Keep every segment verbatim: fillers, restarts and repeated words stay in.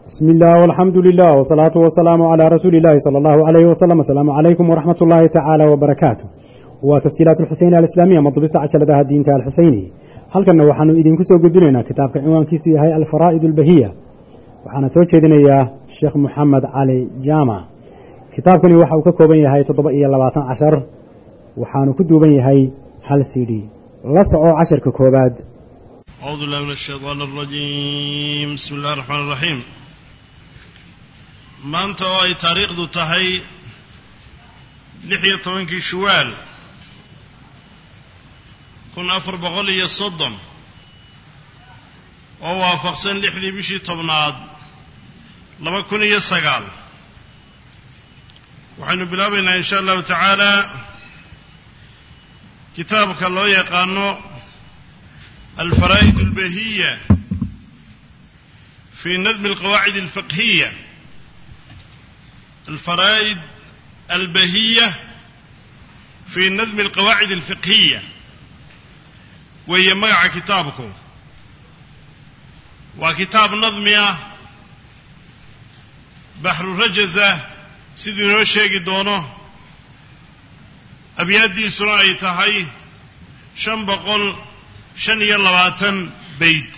بسم الله والحمد لله والصلاة والسلام على رسول الله صلى الله عليه وسلم. السلام عليكم ورحمة الله تعالى وبركاته. وتسجيلات الحسين الإسلامية مضبست عشلة الدين تاع الحسيني. هل كنا وحنو إذن كسو قدرنا كتاب عنوان كيسو هاي الفرائد البهية وحنا سويت شيدنا يا الشيخ محمد علي جامع. كتاب كني وحو كوبين هاي تطبقية لبعتان عشر وحانو كدوبين هاي هل سيدي لسعو عشر كوباد. أعوذ بالله من الشيطان الرجيم. بسم الله الرحمن الرحيم. maanta oo ay taariikhdu tahay lix iyo tobankii shuwaal kun afar boqol iyo soddon oo waafaqsan lixdii bishii tobnaad laba kun iyo sagaal waxaynu bilaabaynaa insha allahu tacaala kitaabka loo yaqaano alfaraa'id albahiya fi nadm alqawaacid alfiqhiyya. الفرائد البهية في نظم القواعد الفقهية وهي مع كتابكم وكتاب نظمية بحر الرجزة سيدنا الشيخ دونه أبيادي سرائي تهي شن بقول شن يلواتن بيد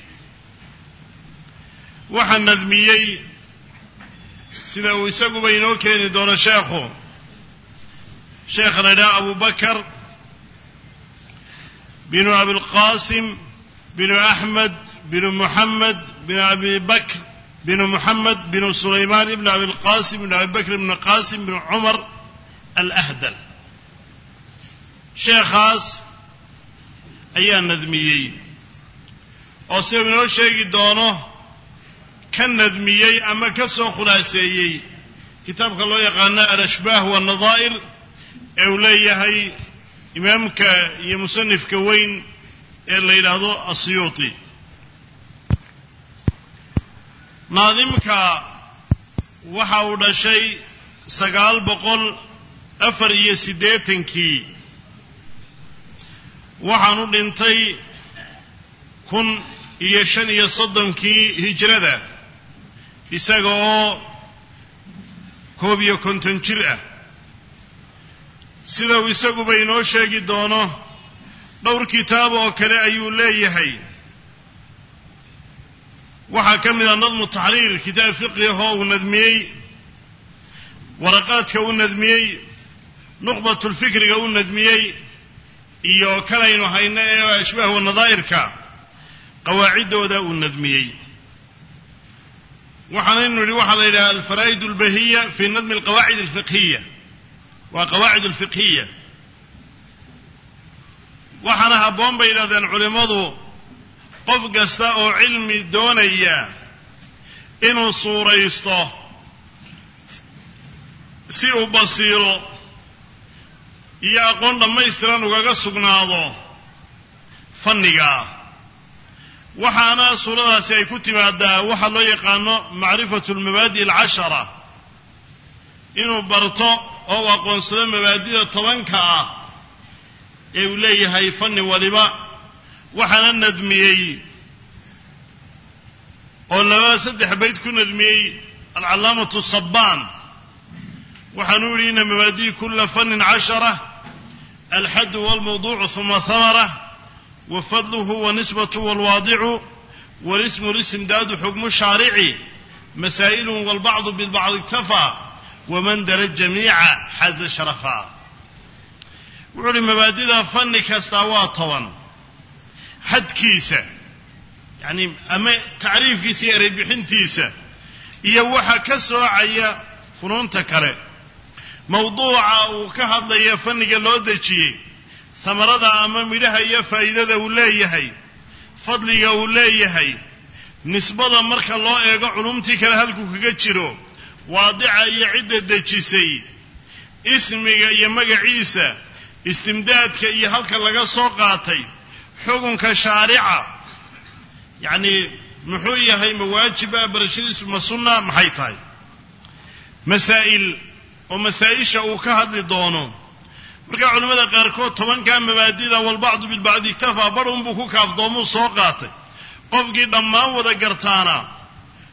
وحن نظميي sida uu isaguba inoo keeni doono sheekhu sheekhana idhaa abu bakar binu abilqaasim binu axmed binu muxamed binu abi bakr binu muxamed binu sulaymaan ibnu abilqaasim binu abi bakr ibnu qaasim binu cumar alahdal. sheekhaas ayaa nadmiyey oo sida inoo sheegi doono ka nadmiyey ama ka soo khulaaseeyey kitaabka loo yaqaano al-ashbaah waannadaa'ir ee uu leeyahay imaamka iyo musanifka weyn ee la yidhaahdo asiyuuti. naadimka waxa uu dhashay sagaal boqol afar iyo siddeetankii waxaanu dhintay kun iyo shan iyo soddonkii hijrada isaga oo koob iyo konton jir ah. sida uu isaguba inoo sheegi doono dhowr kitaab oo kale ayuu leeyahay. waxaa ka mid ah nadmu taxriir, kitaab fiqhi ahoo uu nadmiyey, waraqaadka uu nadmiyey, nuqbatulfikriga uu nadmiyey, iyo kanaynu hayno ee ashbaah wanadaa'irka qawaaciddooda uu nadmiyey. waxaanaynu nidhi waxaa la yidhaha alfaraa'id albahiya fi nadmi alqawaacid alfiqhiya, waa qawaacid alfiqhiya. waxaana habboon bay yidhahdeen culimmadu qof kasta oo cilmi doonaya inuu suuraysto si uu basiiro iyo aqoon dhammaystiran ugaga sugnaado fannigaa. waxaana suuradaasi ay ku timaadaa waxaa loo yaqaano macrifatu almabaadi' alcashara, inuu barto oo uu aqoonsado mabaadida tobanka ah ee uu leeyahay fanni waliba. waxaana nadmiyey oo laba saddex bayd ku nadmiyey alcalaamatu sabbaan. waxaanu yidhi ina mabaadi' kula fannin cashara alxaddu walmawduucu huma hamara وفضله ونسبته والواضع والاسم الاستمداد حكم الشارع مسائل والبعض بالبعض اكتفى ومن در الجميع حز شرفا. وعلم مبادئ فن كاستوى حد كيسة يعني أما تعريف كيسة ربحين تيسة يوحى كسوى عيا فنون تكره موضوع وكهض لي فن قلودتي samarada ama midhaha iyo faa'iidada uu leeyahay, fadliga uu leeyahay, nisbada marka loo eego culumtii kale halkuu kaga jiro, waadica iyo cidda dejisay, ismiga iyo magaciisa, istimdaadka iyo halka laga soo qaatay, xukunka shaarica, yacni muxuu yahay mawaajiba barashadiisu ma sunna maxay tahay, masaa'il oo masaa'isha uu ka hadli doono. marka culimada qaarkood tobanka mabaadida walbacdu bilbacdi iktafaa bar unbuu ku kaafdoomuu soo qaatay. qofkii dhammaan wada gartaana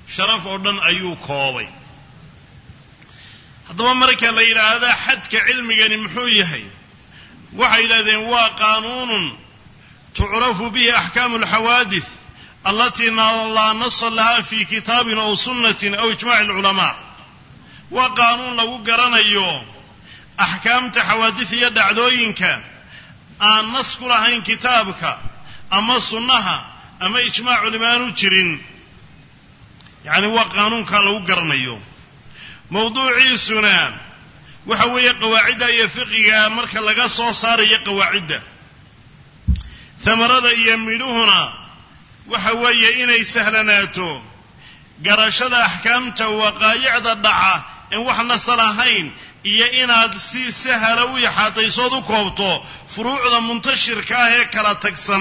sharaf oo dhan ayuu koobay. haddaba marka la yidhaahdo xadka cilmigani muxuu yahay, waxay yidhahdeen waa qaanuunun tucrafu bihi axkaamu alxawaadith allatii laa nasa laha fi kitaabin aw sunnatin aw ijmaaci alculamaa. waa qaanuun lagu garanayo axkaamta xawaadith iyo dhacdooyinka aan nas ku lahayn kitaabka ama sunnaha ama ijmaac culimaanu jirin. yacni waa qaanuunkaa lagu garanayo. mawduuciisuna waxa weeye qawaacidda iyo fiqiga marka laga soo saarayo qawaacidda. hamarada iyo midhuhuna waxa weeye inay sahlanaato garashada axkaamta waqaayicda dhaca in wax nasal ahayn, iyo inaad si sahla u yaxaataysood u koobto furuucda muntashirka ah ee kala tagsan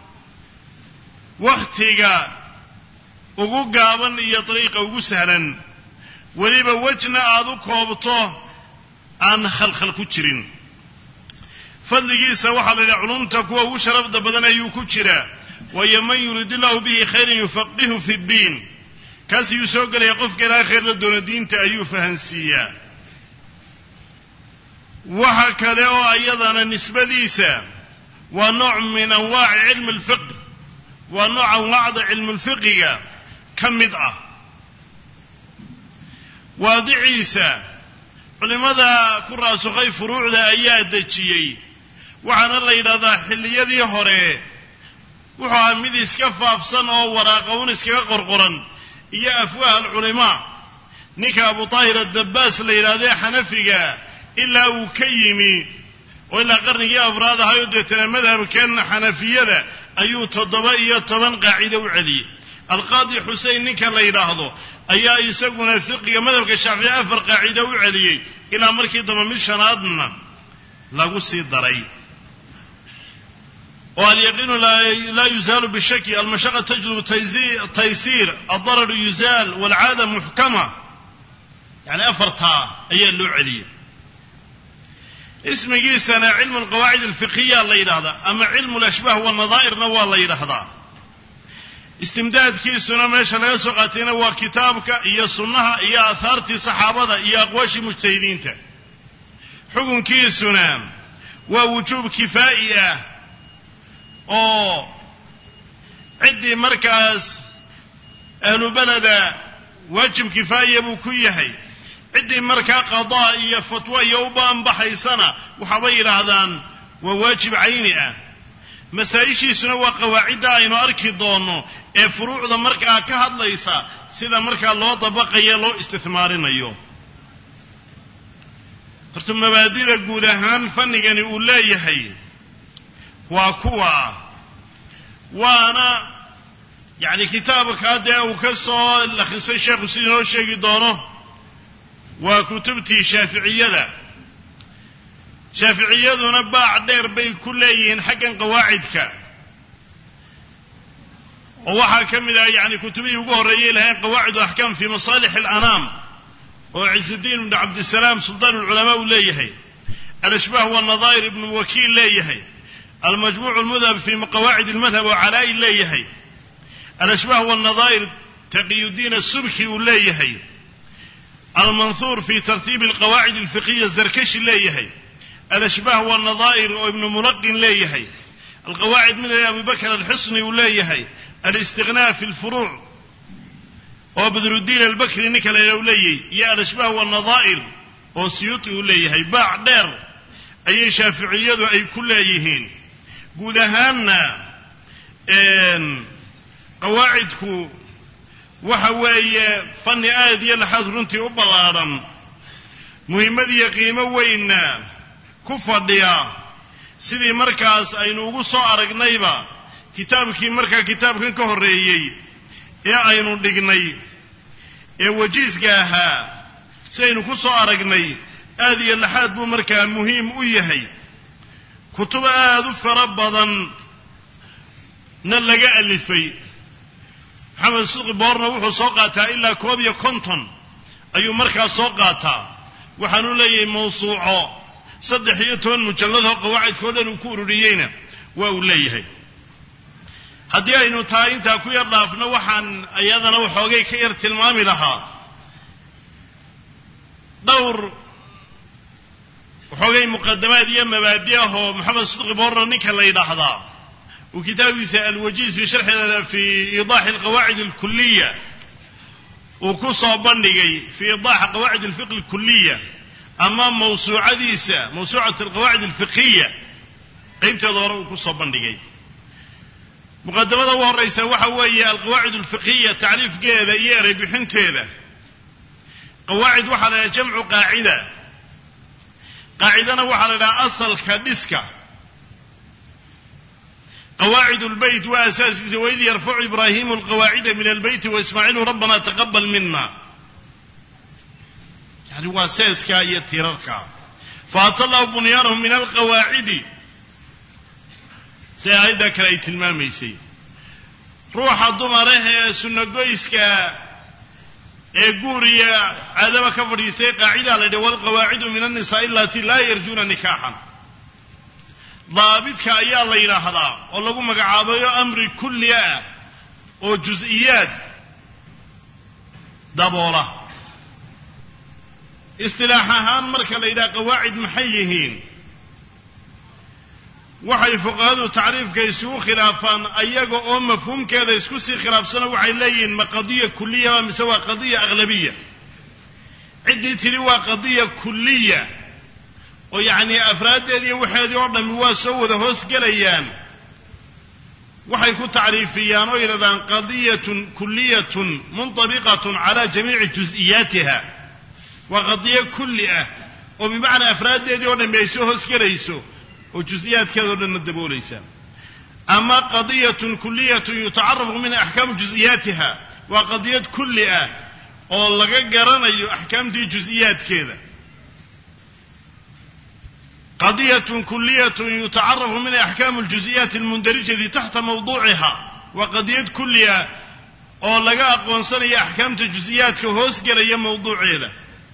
wakhtiga ugu gaaban iyo dariiqa ugu sahlan, weliba wejna aad u koobto aan khalkhal ku jirin. fadligiisa waxaa la yidhaha culumta kuwa ugu sharafda badan ayuu ku jiraa. waayo man yurid illahu bihi khayran yufaqihu fi ddiin, kaas ayuu soo gelaya qofka ilaahay khayr la doono diinta ayuu fahansiiyaa. waxa kale oo ayadana nisbadiisa waa nooc min anwaaci cilmi alfiqh, waa nooc anwaacda cilmi lfiqiga ka mid ah. waadiciisa culimada ku raasukhay furuucda ayaa dejiyey, waxaana la yidhahdaa xilliyadii hore wuxuu ahaa mid iska faafsan oo waraaqown iskaga qorqoran iyo afwaah alculamaa. ninka abu taahir adabbaas la yidhahdee xanafiga ilaa uu ka yimi oo ilaa qarnigii afraad ahayoo deetana madhabkan xanafiyada ayuu toddoba iyo toban qaacido u celiyey. alqaadi xusein ninka la yidhaahdo ayaa isaguna fiqiga madhabka shaafici afar qaacido u celiyey, ilaa markii dambe mid shanaadna lagu sii daray. oo alyaqiinu laa yuzaalu bishaki, almashaqa tajlubu taysiir, aldararu yuzaal, walcaada muxkama. yani afartaa ayaa loo celiyey. ismigiisana cilmu alqawaacid alfiqhiya la yidhahdaa, ama cilmu alashbaah wanadaa'irna waa la yidhaahdaa. istimdaadkiisuna meesha laga soo qaatayna waa kitaabka iyo sunnaha iyo aahaartii saxaabada iyo aqwaashii mujtahidiinta. xukunkiisuna waa wujuub kifaa'i ah oo ciddii markaas ahlu beleda waajib kifaaya buu ku yahay. ciddii markaa qadaa iyo fatwa iyo u baanbaxaysana waxaabay yidhaahdaan waa waajib cayni ah. masaa-ishiisuna waa qawaacidda aynu arki doonno ee furuucda markaa ka hadlaysa sida markaa loo dabaqayo loo istismaarinayo. horta mabaadida guud ahaan fannigani uu leeyahay waa kuwa, waana yacni kitaabkaa dee uu ka soo lakhisay sheekhu sidii noo sheegi doono waa kutubtii shaaficiyada. shaaficiyaduna baac dheer bay ku leeyihiin xaggan qawaacidka, oo waxaa ka mid ah yani kutubihii ugu horreeyey lahayn qawaacid alaxkaam fi masaalix alanaam oo ciisudiin ibnu cabdisalaam sultaan ulculamaa uu leeyahay. alashbaah wanadaa'ir ibnu wakiil leeyahay. almajmuuc almudhab fi qawaacid almadhab oo calaa'i leeyahay. alashbaah wanadaa'ir taqiyudiin asubki uu leeyahay. almanhuur fi tartiibi alqawaacid alfiqhiya zarkashi leeyahay. alashbaah wanadaa'ir oo ibnu mulaqin leeyahay. alqawaacid min abi bakr alxusni uu leeyahay. alistiqnaa fi lfuruuc oo badruddiin albakri ninka la u leeyahay, iyo alashbaah wanadaa'ir oo siyuuti uu leeyahay. baac dheer ayay shaaficiyadu ay ku leeyihiin. guud ahaanna qawaacidku waxa weeye fanni aad iyo laxaad runtii u ballaadhan, muhimmad iyo qiimo weynna ku fadhiya. sidii markaas aynu ugu soo aragnayba kitaabkii markaa kitaabkan ka horreeyey ee aynu dhignay ee wajiiska ahaa, si aynu ku soo aragnay aad iyo laxaad buu markaa muhiim u yahay. kutub aad u fara badan na laga alifay. maxamed sidqi boorna wuxuu soo qaataa ilaa koob iyo konton ayuu markaa soo qaataa. waxaanu leeyahay mawsuuco saddex iyo toban mujalladoo qawaacidkao dhan uu ku ururiyeyna waa uu leeyahay. haddii aynu tahay intaa ku yar dhaafno waxaan iyadana waxoogay ka yar tilmaami lahaa dhowr waxoogay muqaddamaad iyo mabaadi ah oo maxamed sidqi boorna ninka la yidhaahdaa uu kitaabkiisa alwajiiz fi sharxi fi iidaax alqawaacid alkuliya uu ku soo bandhigay fi iidaax qawaacid alfiqh alkuliya ama mawsuucadiisa mawsuucat alqawaacid alfiqhiya qaybteeda hore uu ku soo bandhigay muqaddamada ugu horraysa waxa weeye alqawaacid alfiqhiya tacriifkeeda iyo eray bixinteeda qawaacid waxaa la yidhaha jamcu qaacida qaacidana waxaa la yidhaha asalka dhiska qawaacid albayt waa asaaskiisa waid yarfacu ibraahimu alqawaacida min albeyti waismaaciilu rabbana taqabal mina yani waa seeskaa iyo tiirarkaa faata allahu bunyaanahum min alqawaacidi si aayaddaa kale ay tilmaamaysay ruuxa dumarah ee sunnagoyska ee guuriya caadaba ka fadhiistay qaacidaa la yidhi walqawaacidu min annisaa'i allatii laa yarjuuna nikaaxan daabidka ayaa la yidhaahdaa oo lagu magacaabayo amri kulli ah oo jus-iyaad daboola istilaax ahaan marka la yidhaha qawaacid maxay yihiin waxay fuqahadu tacriifka isugu khilaafaan ayaga oo mafhuumkeeda isku sii khilaafsana waxay leeyihiin ma qadiya kuliya mise waa qadiya aghlabiya ciddii tidhi waa qadiya kuliya oo yacnii afraaddeedii waxeedii oo dhammi waa soo wada hoos gelayaan waxay ku tacriifiyaan oo yidhahdaan qadiyatun kuliyatun muntabiqatun calaa jamiici jus-iyaatiha waa qadiyo kulli ah oo bimacnaa afraaddeedii oo dhammi ay soo hoos gelayso oo jus-iyaadkeedao dhanna daboolaysa ama qadiyatun kuliyatun yutacarafu minha axkaamu jus-iyaatiha waa qadiyad kulli ah oo laga garanayo axkaamtii jus-iyaadkeeda qadiyatun kuliyatun yutacarafu minha axkaamu ljus-iyaati almundarijati taxta mawduuciha waa qadiyad kulli ah oo laga aqoonsanayo axkaamta jus-iyaadka hoos gelaya mawduuceeda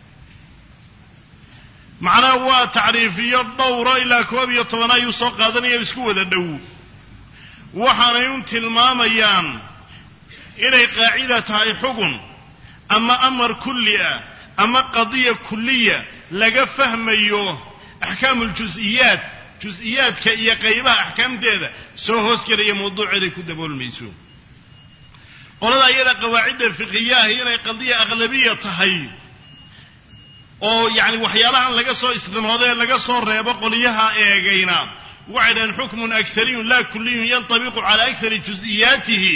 macnaha waa tacriifiyo dhowro ilaa koob iyo toban ayuu soo qaadanaya isku wada dhow waxaanay un tilmaamayaan inay qaacida tahay xugun ama amar kulli ah ama qadiya kuliya laga fahmayo axkaamu ljus-iyaat jus-iyaadka iyo qaybaha axkaamteeda soo hoos gelaya mawduuceeday ku daboolmayso qolada iyada qawaacidda fiqhiyaah inay qadiya aghlabiya tahay oo yacni waxyaalahan laga soo istinooday laga soo reebo qoliyaha eegayna waxay dhaheen xukmun akariyun laa kuliyun yantabiqu cala akari jus-iyaatihi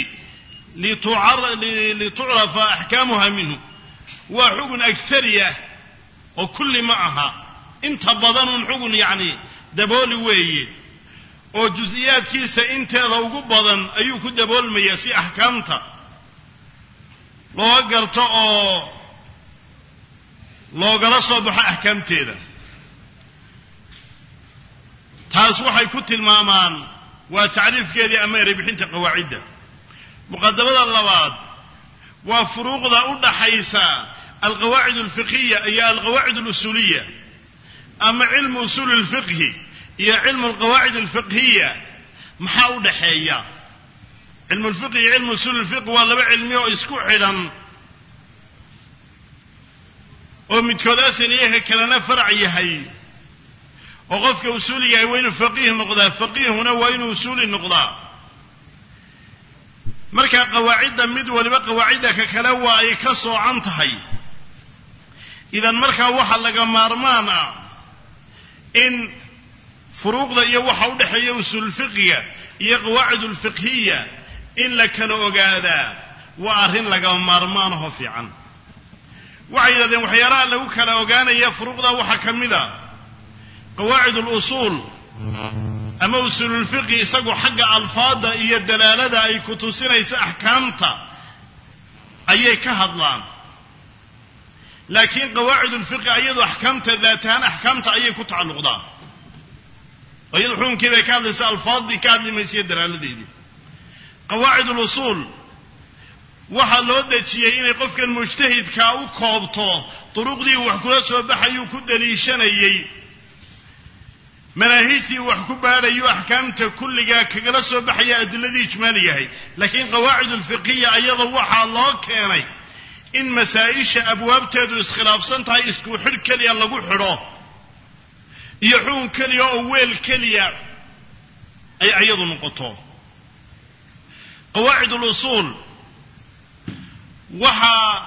litucrafa axkaamuha minhu waa xugun akari ah oo kulli ma aha inta badan un xugun yacni dabooli weeye oo jus-iyaadkiisa inteeda ugu badan ayuu ku daboolmayaa si axkaamta loo garto oo loogala soo baxo axkaamteeda taas waxay ku tilmaamaan waa tacriifkeedii ama eray bixinta qawaacidda muqaddamada labaad waa furuuqda u dhaxaysa alqawaacid alfiqhiya iyo alqawaacid alusuuliya ama cilmu usuuli alfiqhi iyo cilmu alqawaacid alfiqhiya maxaa u dhaxeeya cilmu alfiqhi iyo cilmu usuuli alfiqhi waa laba cilmi oo isku xidhan oo midkood asal yahay kalena farac yahay oo qofka usuuliga yahay waa inuu faqiih noqdaa faqiihuna waa inuu usuuli noqdaa marka qawaacidda mid waliba qawaacidda ka kale waa ay ka soocan tahay idan markaa waxa laga maarmaan ah in furuuqda iyo waxa u dhexeeya usuul fiqhiga iyo qawaacid alfiqhiya in la kala ogaadaa waa arrin laga maarmaan oo fiican waxay yidhahdeen waxyaalaha lagu kala ogaanaya furuuqda waxaa ka mid a qawaacid alusuul ama usuululfiqhi isagu xagga alfaada iyo dalaalada ay ku tusinaysa axkaamta ayay ka hadlaan laakiin qawaacid ulfiqhi iyadu axkaamta daatahaan axkaamta ayay ku tacalluqdaa oo iyadu xukunkii bay ka hadlaysa alfaadii ka hadli maysa iyo dalaaladeedii qawaacid ulusuul waxaa loo dejiyey inay qofkan mujtahidkaa u koobto duruqdii wax kula soo baxayuu ku daliishanayey مناهجتي وحكوبة أحكامت كل جا كجلس وبحياة الذي إجماليه لكن قواعد الفقهية أيضا وحى الله كاني إن مسائش أبواب تدرس خلاف سنتها إسكو حر كليا لقو حراه يحون كليا أول كليا أي أيضا نقطة قواعد الأصول وحى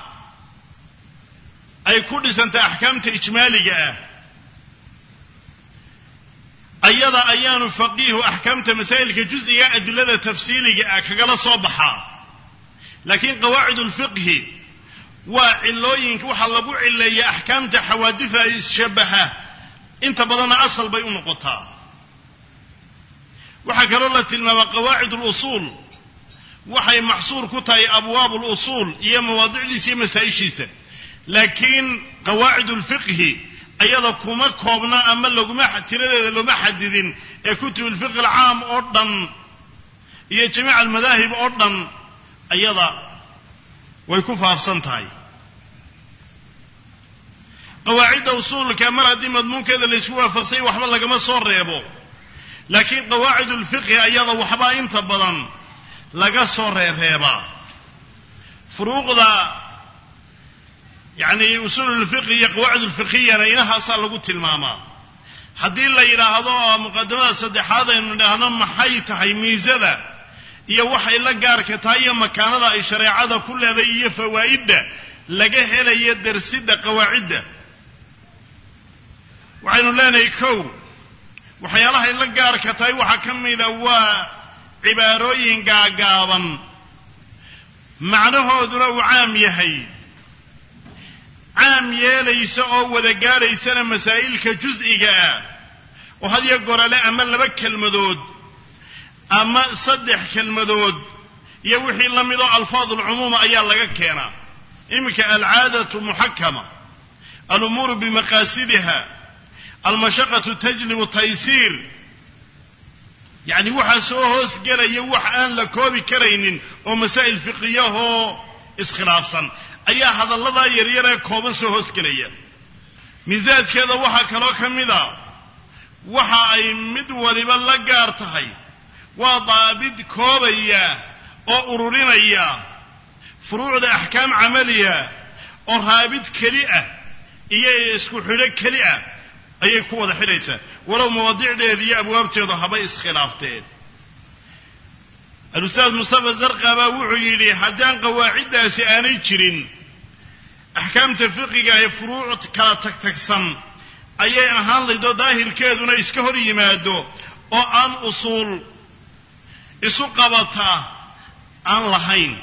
أي كل سنة أحكامت إجمالية أيضا أيان فقيه أحكامت مسائل كجزئية أدلة تفصيلية كقال صبحا لكن قواعد الفقه وعلوين وحلبوا علي أحكامت حوادث الشبهة انت بدنا أصل بيون قطع وحكر الله تلما قواعد الأصول وحي محصور كتاي أبواب الأصول هي مواضيع لسي مسائشيسة لكن قواعد الفقه أيضا كما كوبنا أما لما تريد لما حددين كتب الفقه العام أردن هي جميع المذاهب أردن أيضا ويكفها في سنتهاي قواعد أصول كامرة دي مضمون كذا اللي سواه فصي وحبال لك ما صور ريبو لكن قواعد الفقه أيضا وحبا إمتى بضن لك صور ريبا فروق ذا يعني أصول الفقه هي قواعد الفقهية لأنها أصلا لقلت الماما حدي الله إلى هذا مقدمة صدح هذا إنه نم حيتها ميزة هي وحي لقارك تايا مكان هذا الشريعة هذا كل هذا هي فوائد لقاه إلى يدرسد قواعد وعين لنا يكو وحي الله لقارك تايا وحكم إذا هو عباروين قاقابا معناه ذو عام يهي عام يليس أو وذا قاريس مسائل كجزئية وهذا يقول لا أما لبك المذود أما صدح كالمذود يوحي لم يضع الفاظ العموم أيال لك كينا إمك العادة محكمة الأمور بمقاصدها المشقة تجلب التيسير يعني وحا سوهوس قال يوح آن لكوبي كرين ومسائل فقهية هو اسخلافا أيها هذا الله يريد كوبا سوهوس كليا ميزاد كذا وحا كلو كمدا وحا أي مدولي بلقارتهي وضابط كوبيا أو أرورينيا فروع ذا أحكام عملية أو رابط كليئة إيا يسكو حلق كليئة أي كوة حليسة ولو مواضيع ذي أبواب تضحبا اسخلافتين الأستاذ مصطفى الزرقاء وحي لي حدان قواعد سياني جرين أحكام تفقية هي فروع كلا تكتكسن أي أهان لدو ظاهر كيدونا إسكهر يمادو أو أن أصول إسو قبطا أن لحين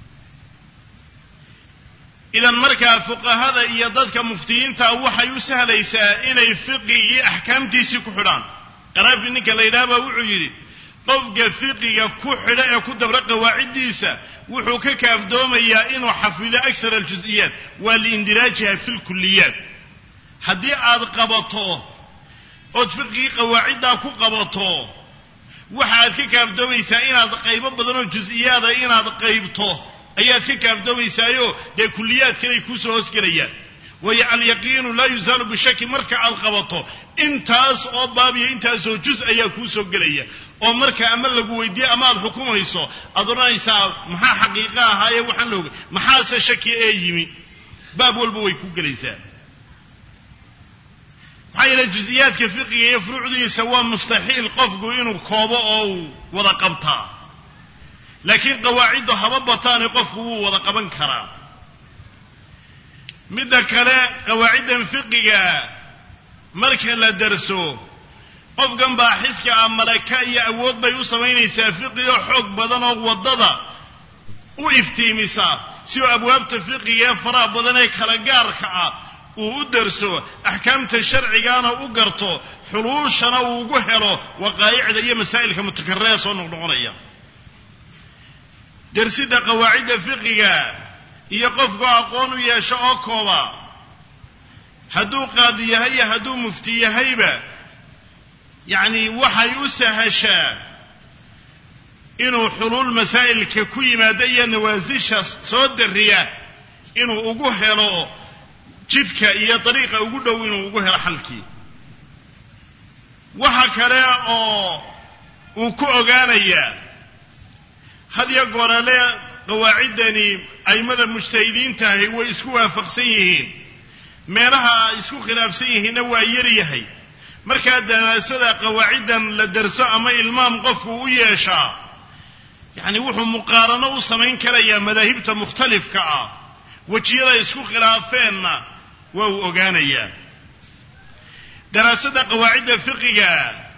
إذا مركا فقه هذا إيادتك مفتيين تأوحى يسهل ليسا إني فقه أحكام تيسيكو حران قرأ في إنك الليلابة وحي قفق فقه كحلا يكون دبر قواعديسا وحوكا كافدوما يا إنو حفظ أكثر الجزئيات والاندراجها في الكليات حدي عاد قبطوه أو فقه قواعدها كو قبطوه وحاد كافدوما يسا إن هذا قيبا بدنو الجزئيات إن هذا قيبطوه أيات كافدوما يسايو دي كليات كي يكوسو هسكريات وهي اليقين لا يزال بشك مركع القبطه انتاس او بابي انتاس جزء يكوسو غليا oo marka ama lagu weydiyo ama aad xukumayso adoonaysa maxaa xaqiiqa ah ay waxan looga maxaa se shaki ay yimi baab walba way ku galaysaa hayra juziyadka fiqiga iyo furuucdiisa waa mustaxiil qofku inuu koobo oo wada qabtaa laakiin qawaacid haba bataan qofku uu wada qaban karaa midda kale qawaacidan fiqiga marka la darso qofkan baaxiska amalaka iyo awood bay u sameynaysaa fiqiga xoog badan oo wadada u iftiimisa si abwaabta fiqiga fara badan ay kala gaarka ah uu u darso ahkaamta sharciigana u garto xuluushana uu ugu helo waqaaicda iyo masaa'ilka mutakarrira soo noqonaya darsida qawaacida fiqiga iyo qofku aqoon u yeesho oo kooba haduu qaadi yahay haduu mufti yahayba يعني waxay u sahashaa inuu xulul masaa'ilka ku yimaadaya nawaasisha soo dariya inuu ugu helo jidka iyo dariiqa ugu dhow inuu ugu helo xalkii waxa kale oo uu ku ogaanayaa hadiya goorale qawaacidani aymada mujtahidiintahay way isku waafaqsan yihiin meelaha isku khilaafsan yihiinna waa yar yahay markaa daraasada qawaacidan la darso ama ilmaam qofku u yeeshaa yani wuxuu muqaarano u samayn karayaa madaahibta mukhtalifka ah wajiyada isku khilaafeenna waa uu ogaanayaa daraasada qawaacidda fiqiga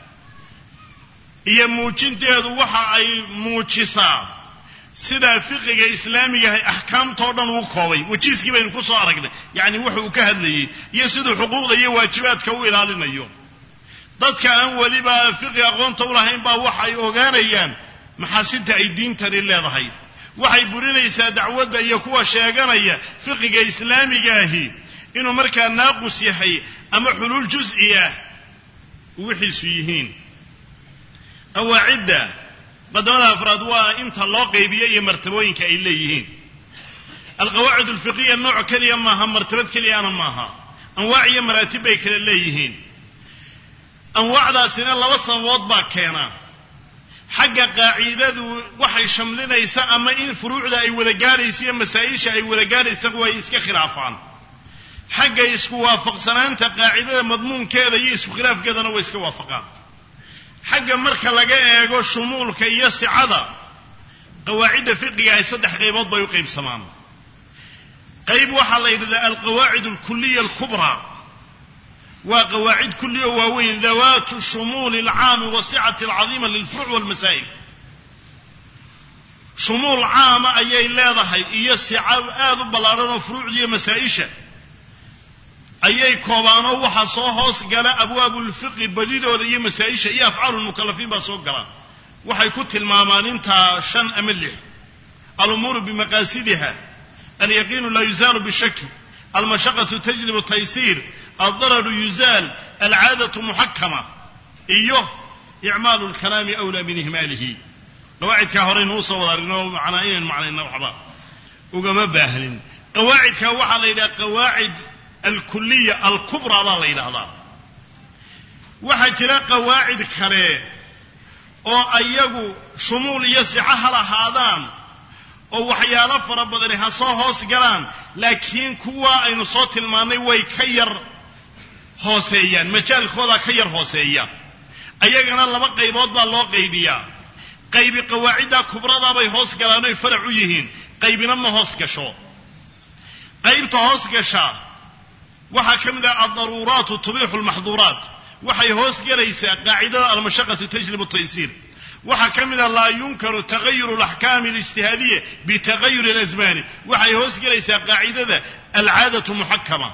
iyo muujinteedu waxa ay muujisaa sida fiqiga islaamiga ah ahkaamtoo dhan uu koobay wajiiskii baynu ku soo aragnay yani wuxuu ka hadlayay iyo sidoo xuquuqda iyo waajibaadka uu ilaalinayo dadka aan waliba fiqi aqoonta u lahayn baa waxa ay ogaanayaan maxaasinta ay diintani leedahay waxay burinaysaa dacwadda iyo kuwa sheeganaya fiqiga islaamiga ahi inuu markaa naaqus yahay ama xuluul juz'iya wixiisu yihiin qawaacidda qadamada afraad waa inta loo qaybiyo iyo martabooyinka ay leeyihiin alqawaacid alfiqhiya nooc kaliya maaha martabad kaliyana maaha anwaac iyo maraatib bay kala leeyihiin anwaacdaasina laba sababood baa keena xagga qaacidadu waxay shamlinaysaa ama in furuucda ay wada gaadhaysa iyo masaa'isha ay wada gaadhaysa way iska khilaafaan xagga isku waafaqsanaanta qaacidada madmuunkeeda iyo isku khilaafkeedana way iska waafaqaan xagga marka laga eego shumuulka iyo sicada qawaacidda fiqiga ay saddex qaybood bay u qaybsamaan qayb waxaa la yidhahdaa alqawaacid alkuliya alkubraa waa qawaacid kulliya waaweyn dawaatu shumuuli alcaami wasicati alcadiima lilfuruuc walmasaa'il shumuul caama ayay leedahay iyo sica aad u ballaadhan oo furuucda iyo masaa'isha ayay koobaanoo waxaa soo hoos gala abwaabulfiqi badidooda iyo masaa'isha iyo afcaalulmukallafiin baa soo gala waxay ku tilmaamaan intaa shan ama lix alumuuru bimaqaasidiha alyaqiinu laa yuzaalu bishaki almashaqatu tajlibu taysiir aldararu yuzaal alcaadatu muxakama iyo icmaalu lkalaami awlaa min ihmaalihi qawaacidkaa horeynu usoo wada argno macnaa inayn macnayna waxba ugama baahnin qawaacidkaa waxaa la yidhaha qawaacid alkuliya alkubraa baa la yidhaahdaa waxaa jira qawaacid kale oo ayagu shumuul iyo sica ha lahaadaan oo waxyaalo fara badani ha soo hoos galaan laakiin kuwa aynu soo tilmaannay way ka yar hooseeyaan majaalkooda ka yar hooseeya ayagana laba qaybood baa loo qaybiyaa qaybi qawaacidda kubradaa bay hoos galaan oy farac u yihiin qaybina ma hoos gasho qaybta hoos gasha waxaa ka mid ah aldaruuraatu tubiixu lmaxduuraat waxay hoos gelaysaa qaacidada almashaqatu tajlibu taysiir waxaa ka mid ah laa yunkaru tagayuru alaxkaami alijtihaadiya bitagayuri alasmaani waxay hoos gelaysaa qaacidada alcaadatu muxakama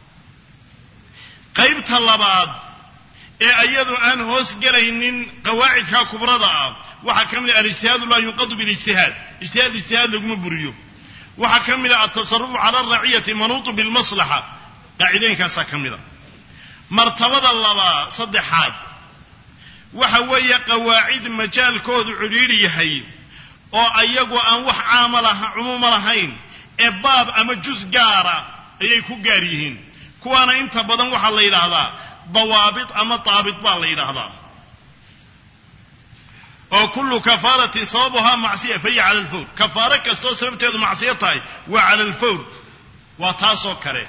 qaybta labaad ee ayadu aan hoos gelaynin qawaacidka kubrada ah waxaa ka mid ah alijtihaadu laa yunqadu bilijtihaad ijtihaad ijtihaad laguma buriyo waxaa ka mid ah altasarufu cala alraciyati manuutu bilmaslaxa qaacidooyinkaasaa ka mid a martabada labaa saddexaad waxa weeye qawaacid majaalkoodu cidhiidhi yahay oo ayagu aan wax caama laha cumuuma lahayn ee baab ama juz gaara ayay ku gaar yihiin kuwaana inta badan waxaa la yidhaahdaa dawaabit ama daabit baa la yidhaahdaa oo kullu kafaaratin sababuhaa macsiya fahiya cala alfawr kafaaro kastoo sababteedu macsiyo tahay waa cala alfawr waa taasoo kale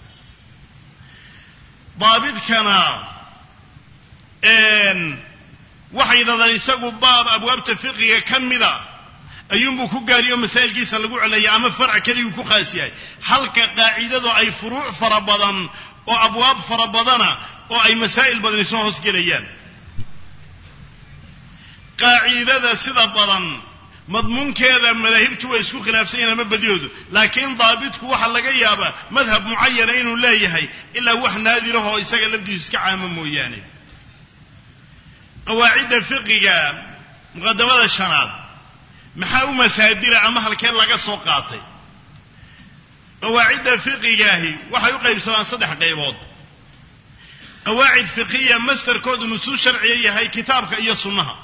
daabidkana waxay yidhahdaan isagu baab abwaabta fiqiga ka mida ayuunbuu ku gaariyo masaa'ilkiisa lagu celaya ama farc keliguu ku khaas yahay halka qaacidadu ay furuuc fara badan oo abwaab fara badana oo ay masaa'il badani soo hoosgelayaan qaacidada sida badan madmuunkeeda madaahibtu way isku khilaafsan yihiin ama badiyoodu laakiin daabitku waxaa laga yaabaa madhab mucayana inuu leeyahay ilaa wax naadirahoo isaga lafdiisu iska caamo mooyaane qawaacidda fiqiga muqadamada shanaad maxaa u masaadira ama halkeen laga soo qaatay qawaacidda fiqigaahi waxay u qaybsamaan saddex qaybood qawaacid fiqiya mastarkoodu nusuus sharciya yahay kitaabka iyo sunnaha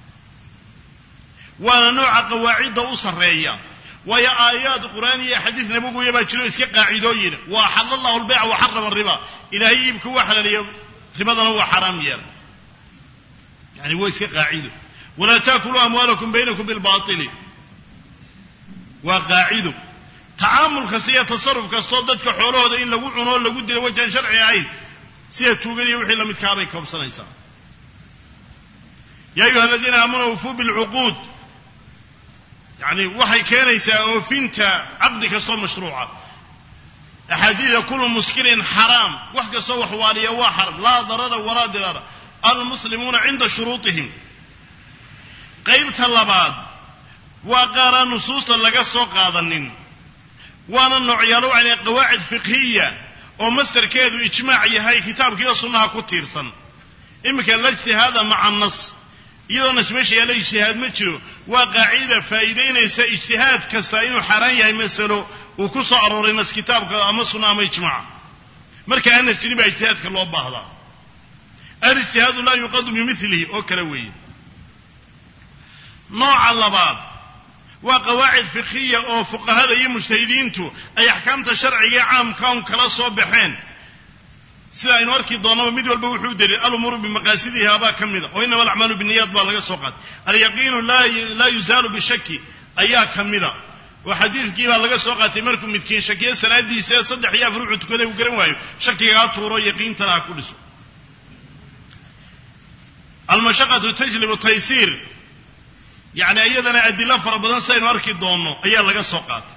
waana nooca qawaacidda u sarreeya waayo aayaad qur'aaniya xadiis nabawiya baa jiro iska qaacidooyin waa xalallahu albayca wa xarama riba ilaahay iibka waa xalaaliyo ribadana waa xaraam yeelay يعني هو اسك قاعده ولا تاكلوا اموالكم بينكم بالباطل وقاعده تعامل كسيه تصرف كصددك خولهودا ان لو cuno lagu dilo wajan sharci ahayn sida tuugadiyo wixii la mid ka bay koobsanaysaa يا أيها الذين آمنوا وفوا بالعقود يعني وحي كانيسا وفينتا عقدك صو مشروعة أحاديث كل مسكر حرام وحق صو حوالي وحرم لا ضرر ولا ضرر المسلمون عند شروطهم قيمة اللباد وقارا نصوصا لقى سوق هذا وانا النوعيالو على قواعد فقهية ومستر كيدو اجماعي هاي كتاب كده صنها كتيرسا إما كان الاجتهاد مع النص iyadoo nasmeesha yaala ijtihaad ma jiro waa qaacida faa'iideynaysa ijtihaad kasta inuu xaraan yahay masalo uu ku soo arooray nas kitaabka ama sunna ama ijmaac marka aan jirin baa ijtihaadka loo baahdaa al-ijtihaad la yuqadu bimithlihi oo kala weeye nooca labaad waa qawaacid fiqhiya oo fuqahada iyo mujtahidiintu ay ahkaamta sharciga caamka oo kala soo baxeen sida aynu arki doonaba mid walba wuxuu diray al-umuru bi maqasidiha ba kamida oo inama al-a'malu bin niyyat ba laga soo qaad al-yaqinu la la yuzalu bi shakki ayaa kamida oo xadiiskii ba laga soo qaatay markuu midkiin shakiye salaadiisa saddex iyo afar wuxuu tukaday uu garan waayo shakiga tuuro yaqiintana ku dhiso al-mashaqatu tajlibu at-taysir yani ayadana adilla fara badan saynu arki doono ayaa laga soo qaatay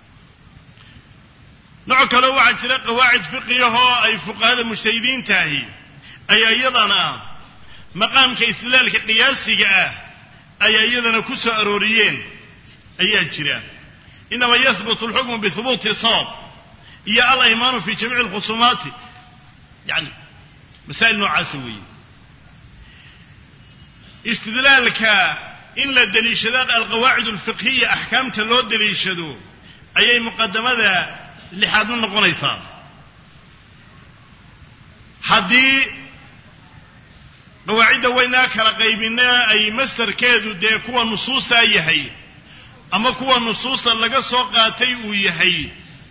نوع كله واحد ترى قواعد فقهية أي فقهاء المجتهدين تاهي أي أيضا مقام كاستدلال كقياسي جاء أي أيضا كسر أروريين أي أجرا إنما يثبت الحكم بثبوت صواب يا الله إيمان في جميع الخصومات يعني مسائل نوع عسوي استدلالك إن لا دليل شذاق القواعد الفقهية أحكام تلو دليل شذو أي مقدمة لحد من نقوليسا حدي قواعد وينك رقيبنا أي مستر كذو ده كوا نصوص أيهي أما كوا نصوص لقى سوقاتي ويهي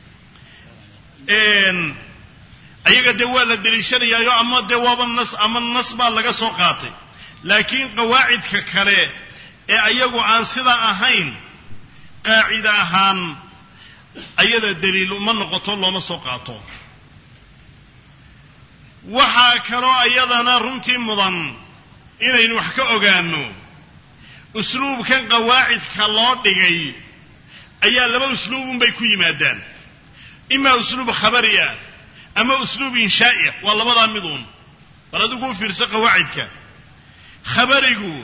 إن أيها دوال الدليشرية يو أما دواب النص أما النص لقى سوقاتي لكن قواعد ككرة أيها عن صدا أهين قاعدة أهان أيضا الدليل من نقطه لما سوقاته وحا كرو أيضا رمتي مضن إنه نوحك أغانو أسلوب كان قواعد كالله دقائي أيها لما أسلوب بيكوي مادان إما أسلوب خبرية أما أسلوب إنشائي والله مضى مضون فردقوا فرصة قواعدك خبريقوا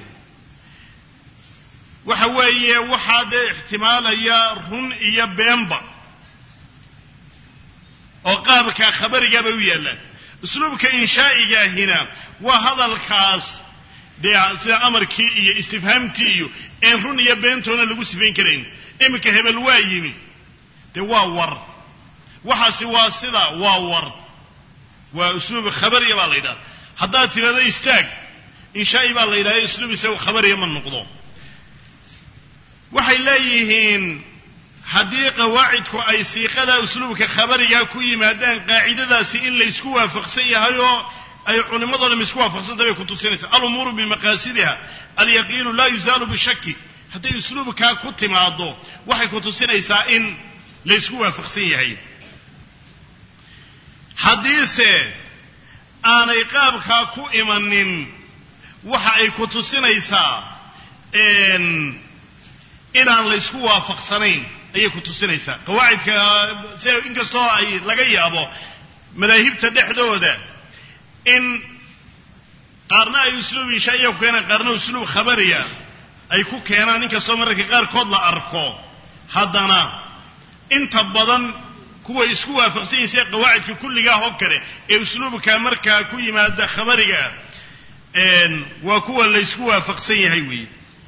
وحوية وحاد احتمال يا رهن يا بينبا وقابك خبر جابويا له اسلوبك انشائي هنا وهذا الكاس ده سida amarkii iyo istifhaamtii iyo in run iyo beentona lagu sifeen kareen imika hebel waa yimi de waa war waxa si waa sida waa war waa usluub khabariya baa leeyahay hadaa tirada istaag inshaai baa leeyahay usluub isagu khabariya ma noqdo waxay leeyihiin hadii qawaacidku ay siiqada usluubka khabariga ku yimaadaan qaacidadaasi in la isku waafaqsan yahay oo ay culimadooda isku waafaqsan tahay ku tusinaysa al-umuru bi maqasidiha al-yaqin la yuzalu bi shakki hadii usluubka ku timaado waxay ku tusinaysaa in la isku waafaqsan yahay hadiise aanay qaabka ku imanin waxa ay ku tusinaysaa in inaan la isku waafaqsanayn ayay ku tusinaysaa qawaacidka sida in kastoo ay laga yaabo madaahibta dhexdooda in qaarna ay usluub inshaaiya ku keenaan qaarna usluub khabariya ay ku keenaan in kastoo mararka qaarkood la arko haddana inta badan kuwa isku waafaqsan yihiin qawaacidka kulliga oo kale ee usluubka markaa ku yimaada khabariga een waa kuwa la isku waafaqsan yahay weey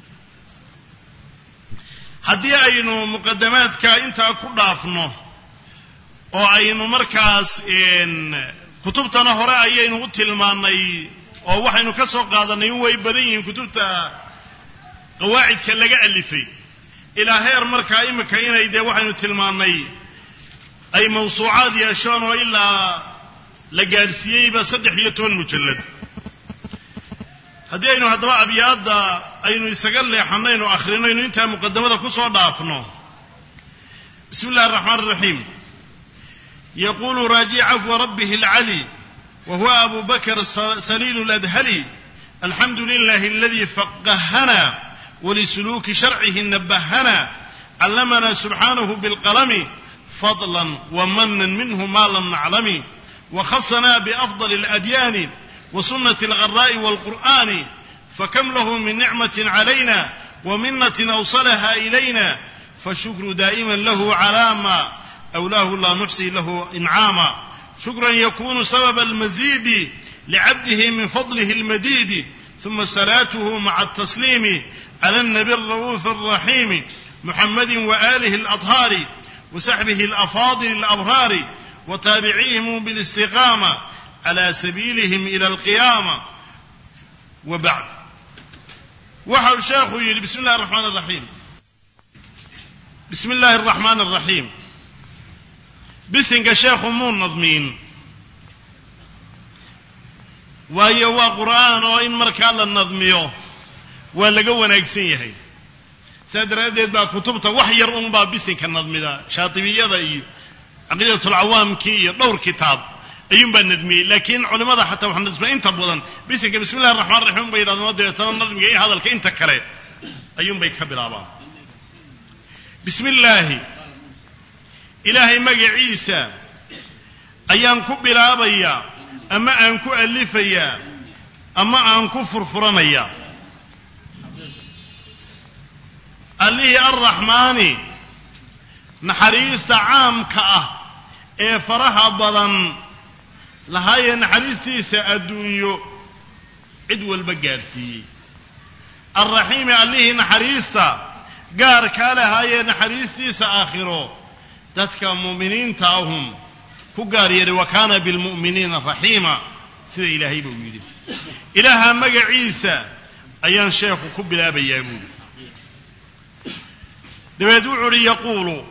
haddii aynu muqaddamaadka intaa ku dhaafno oo aynu markaas kutubtana hore ayaynu u tilmaanay oo waxaynu ka soo qaadanay in way badan yihiin kutubta qawaacidka laga alifay ilaa heer markaa imika inay dee waxaynu tilmaanay ay mawsuucaad yeeshaan oo ilaa la gaadhsiiyeyba saddex iyo toban mujallad haddii aynu haddaba abyaadda aynu isaga leexannaynu akhrinayno intaa muqaddamada ku soo dhaafno bismi illahi araxmaan araxiim yaquulu raaji cafwa rabbihi alcali wa huwa abu bakr saliil aladhali alxamdu lilahi aladii faqahana walisuluuki sharcihi nabahana callamana subxaanahu bilqalami fadlan wamanan minhu ma lam naclami وخصنا بأفضل الأديان وسنة الغراء والقرآن فكم له من نعمة علينا ومنة أوصلها إلينا فالشكر دائما له على ما أولاه لا نحصي له إنعاما شكرا يكون سبب المزيد لعبده من فضله المديد ثم صلاته مع التسليم على النبي الرؤوف الرحيم محمد وآله الأطهار وسحبه الأفاضل الأبرار وتابعيهم بالاستقامة على سبيلهم إلى القيامة وبعد وحو شيخ يقول بسم الله الرحمن الرحيم بسم الله الرحمن الرحيم بسنك شيخ مون نظمين وهي قرآن وإن مركال النظميو ولا قوة نكسيه سادر أديد با كتبته وحير أنبا بسنك النظمي دا شاطبية دا إيه عقيدة العوام كي دور كتاب أيوم بالنظمي لكن علماء حتى وحنا نسمع أنت بودن بسنك بسم الله الرحمن الرحيم بيراد مودة ترى النظم جاي هذا الك أنت كره أيوم بيكبر أبا بسم الله إلهي مجا عيسى أيام كبر أبيا أما أنكو ألفيا أما أنكو فرفرميا الله الرحمن نحريست عام كأه إيه فرها بدن لهاي نحريستي الدنيا عدو البقارسي الرحيم الله نحريست قار كاله هاي نحريستي آخره تتك مؤمنين تاهم كقار يري وكان بالمؤمنين رحيما سيد إلهي بويدي إلها مقع عيسى أيان شيخ كبلا بيامود دبدوعري يقول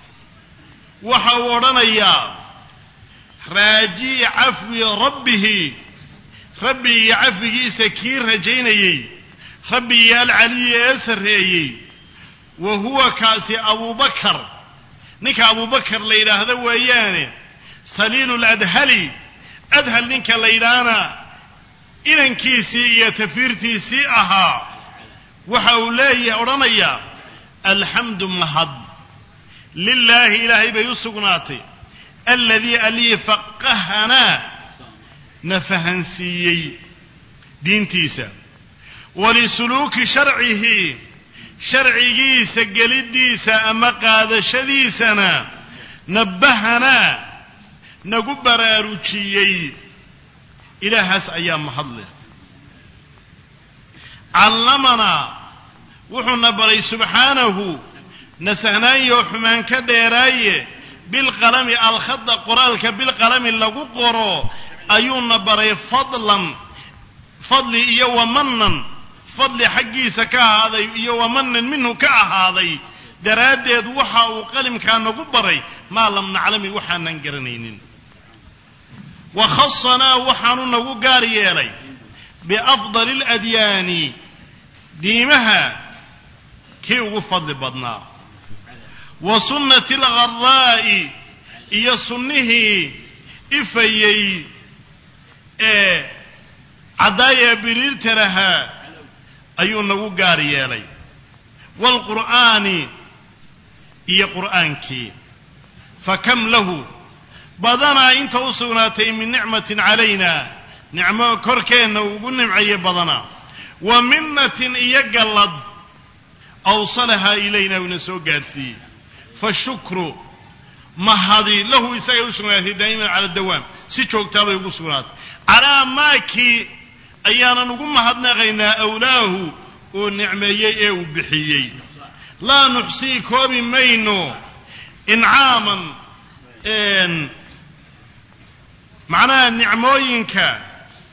وحورنا يا راجي عفو ربه ربي عفو سكير رجيني ربي يا العلي يسري وهو كاسي أبو بكر نك أبو بكر ليلة هذا وياني سليل الأدهلي أدهل نك ليلانا إن كيسي يتفيرتي سيئها وحولاي أورانيا الحمد مهد لله إلهي بيسقناتي الذي ألي فقهنا نفهنسيي دين تيسا ولسلوك شرعه شرعي سجلديسا أما قاد شديسنا نبهنا نقبر أروتشيي إلى هس أيام محضله علمنا وحنا بري سبحانه نسهناي وحمان كديراي بالقلم الخط قرالك بالقلم لغو قرو أيون بري فضلا فضل إيا ومنا فضل حقي سكا هذا إيا ومنا منه كا هذا درادد وحا وقلم كان نقبري ما لم نعلم وحا ننقرنين وخصنا وحا نقاري لي بأفضل الأديان ديمها كي وفضل بدنا وسنة الغراء إيا سنه إفيي إيه عدايا برير ترها أيون نقاري لي والقرآن إيا قرآنك فكم له بدنا إنت وصناتي من نعمة علينا نعمة كركين ونمعي بدنا ومنة إيا قلد أوصلها إلينا ونسو قارسي فالشكر ما هذه له إساء وصناتي دائما على الدوام سيشوك تابي وصنات على ماكي أيانا نقوم هدنا غينا أولاه ونعميي وبحيي لا نحصي كوبي مينو إنعاما إن معناه نعموينك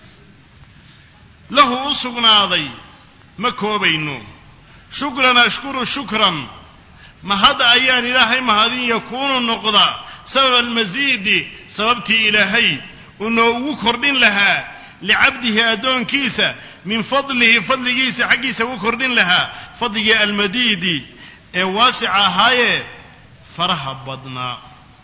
له أسقناضي ما كوبينو شكرا أشكر شكرا ما هذا أيان إلهي ما هذه يكون النقضة سبب المزيد سببتي إلهي أنه وكردين لها لعبده أدون كيسا من فضله فضل كيسا حقيسا وكردين لها فضل المديد واسعة هاي فرح بدنا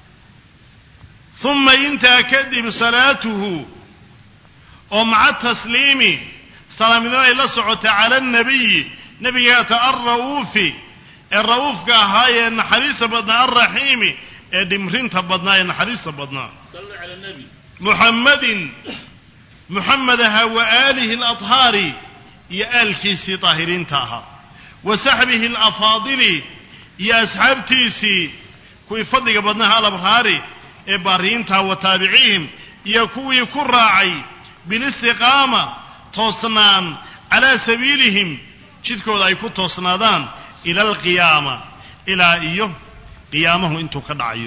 ثم انت كذب صلاته ومع التسليم سلام الله إلا سعوت على النبي نبي الرؤوف الرؤوف هاي النحريس بدنا الرحيم دمرين تبضنا النحريس بدنا صلى على النبي محمد محمد وآله الأطهار يا آل كيسي طاهرين تاها وسحبه الأفاضل يا أصحاب تيسي كوي فضل بدناها الأبراري إبارين تاها وتابعيهم يا كوي كراعي بالاستقامة توصنان على سبيلهم جدكو ذا يكون توصنادان إلى القيامة إلى إيوه قيامه انتو كدعيو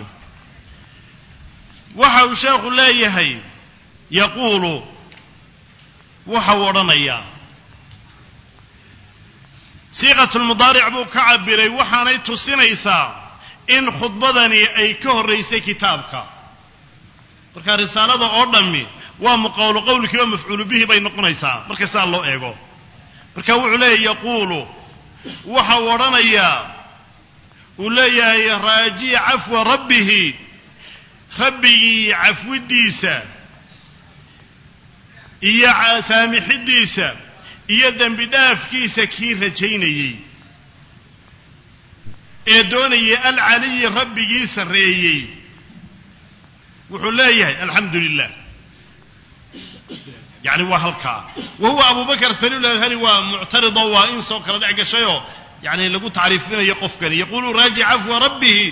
وحاو شيخ الله يهي يقول وحاو رنيا صيغة المضارع بو كعبري وحاني تسينيسا إن خطبدني أي كهر ريسي كتابك مركا رسالة أردمي ومقول قولك ومفعول به بين قنيسا مركا سأل الله إيقو مركا وعليه يقول وحاو رنيا ولي راجي عفو ربه ربي عفو الديسة إيا سامح الديسة إيا ذنب داف كيسة كيرة جيني إيدوني العلي ربي يسريي وحليه الحمد لله يعني وهلكا وهو أبو بكر سليل هل هو معترض وإن سوكر دعك شيء يعني لقوا تعريفنا يقف كان يقول راجع عفو ربه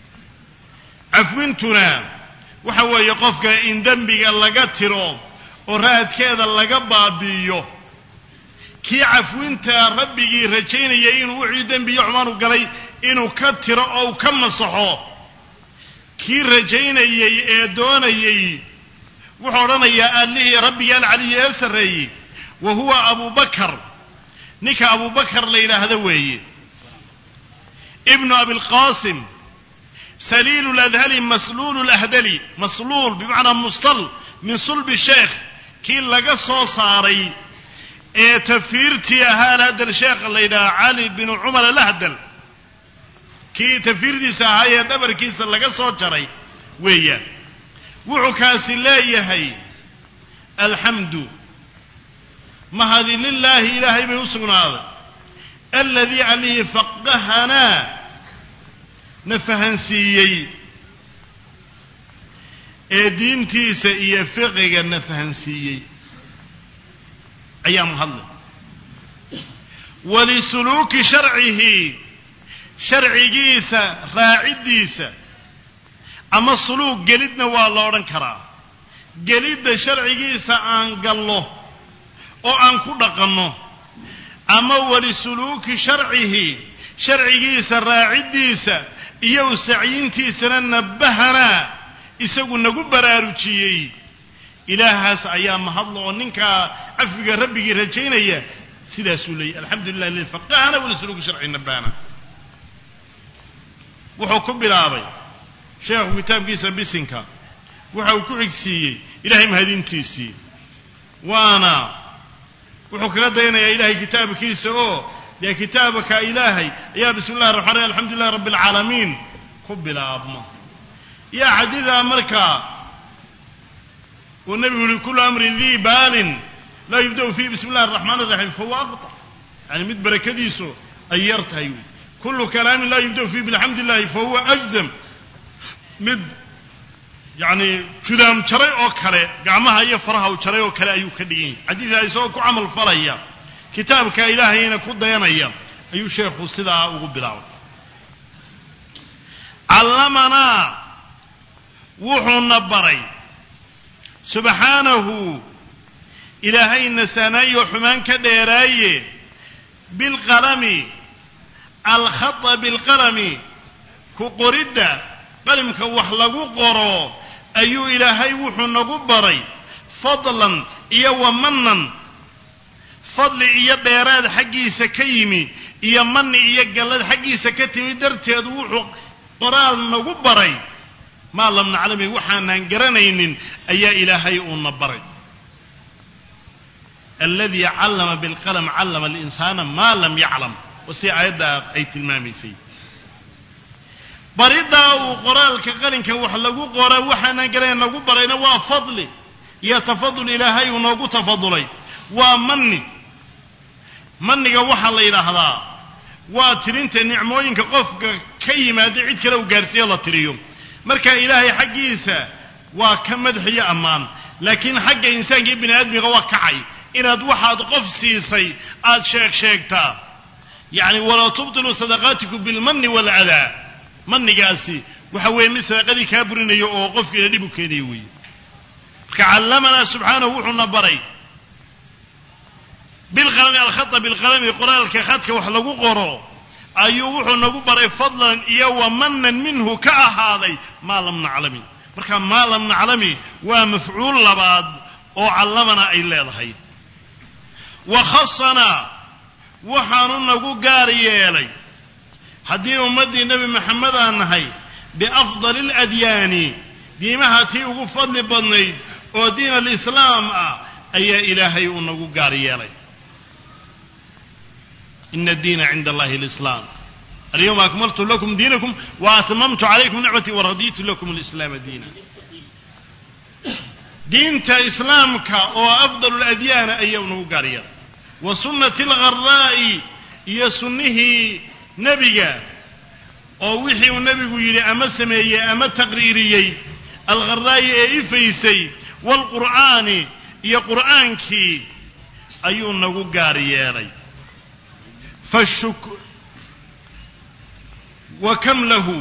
عفوينتنا وحوا يقف إن ذنبك لقتره وراد كذا لقبابيه كي عفوينت ربي رجينا يين وعي ذنبي عمان وقالي إنه كتر أو كم صحو كي رجينا يدون يي وحورنا يا الله ربي العلي يسري وهو أبو بكر نك أبو بكر ليلة هذا ويه ابن أبي القاسم سليل الأذهل مسلول الأهدلي مسلول بمعنى مصطل من صلب الشيخ كي لقى صوصاري ايه تفيرتي هذا الشيخ ليلة علي بن عمر الأهدل كي تفيرتي سهاية دبر كيس لقى صوصاري ويه وعكاس الله يهي الحمد ما هذه لله إلهي بيوسقنا هذا الذي عليه فقهنا نفهنسيي دين تيسا إيا فقه نفهنسيي أيام هذا ولسلوك شرعه شرع جيسا راعد ديسا أما السلوك قلدنا والله رنكرا قلد شرع جيسا أنقله oo aan ku dhaqanno ama wali suluuki sharcihi sharcigiisa raacidiisa iyo saciintiisana nabahana isagu nagu baraarujiyay ilaahaas ayaa mahadlo oo ninka afiga rabbiga rajaynaya sidaas uu leeyahay alxamdulillah lil faqahana wali suluuki sharci nabahana wuxuu ku bilaabay sheekhu kitaabkiisa bisinka wuxuu ku xigsiiyay ilaahay mahadintiisii waana wuxuu kala daynayaa ilaahay kitaabkiisa oo de kitaabka ilaahay ayaa bismillaahir rahmaanir rahiim alxamdulillahi rabbil caalamiin ku bilaabma ya hadida marka oo nabi wali kullu amrin dhi balin la yibda fi bismillaahir rahmaanir rahiim fa huwa aqta yani mid barakadiisu ayartahay kullu kalam la yibda fi bilhamdulillah fa huwa ajdam mid يعني جدام جري أو كله جمعها يفرها وجري أو كله أيو كدين حديث يسوع كعمل فريا كتاب كإلهي هنا كود ينايا أيو شيخ الصدا وقبلاو علمنا وحو النبري سبحانه إلهي النساني وحمان كديراي بالقلم الخط بالقلم كقرد قلمك وحلقو قرو أيو إلهي وحو نقبري فضلا إيا ومنا فضل إيا بيراد حقي سكيمي إيا من إيا قلد حقي سكتمي درتيد وحو قرال نقبري ما لم نعلمه وحانا نقرنين أيا إلهي ونبري الذي علم بالقلم علم الإنسان ما لم يعلم وسي آيادا أي تلماميسي بريدا وقرال كقلنك وحلقو قرا وحنا قرينا نقو برينا وفضلي يتفضل إلهي ونقو تفضلي ومني مني وحل إلى هذا واترينت نعموين كقف كيما دعيت كلا وقارسي الله تريوم مركا إلهي حقيسا وكمدح يا أمان لكن حق إنسان ابن آدم غوا كعي إن أد واحد قف سيسي آد شيخ شيختا يعني ولا تبطلوا صدقاتكم بالمن والأذى من قاسي وحوي مثل قد كابرين يوقف كده دي بكينيوي كعلمنا سبحانه وحنا بري بالقلم الخط بالقلم قرآن كخطك وحلقوا قرو أيوه وحنا بري فضلا إياه منا منه كأهذي ما لم نعلمه marka ma lam naclami waa mafcuul labaad oo callamana ay leedahay wa khassana waxaanu nagu gaar yeelay haddii ummadii nabi maxamed aan nahay biafdal al-adyaani diimaha tii ugu fadli badnayd oo diin al-islaam ah ayaa ilaahay uu nagu gaar yeelay inna ad-diina 'inda allahi al-islaam اليوم أكملت لكم دينكم وأتممت عليكم نعمتي ورضيت لكم الإسلام دينا دينت إسلامك وأفضل الأديان أيون قرية وسنة الغراء هي سنه نبيا أو وحي النبي يلي أما سمي أما تقريري الغراء إفيسي والقرآن هي قرآنك أيون قرية فالشكر وكم له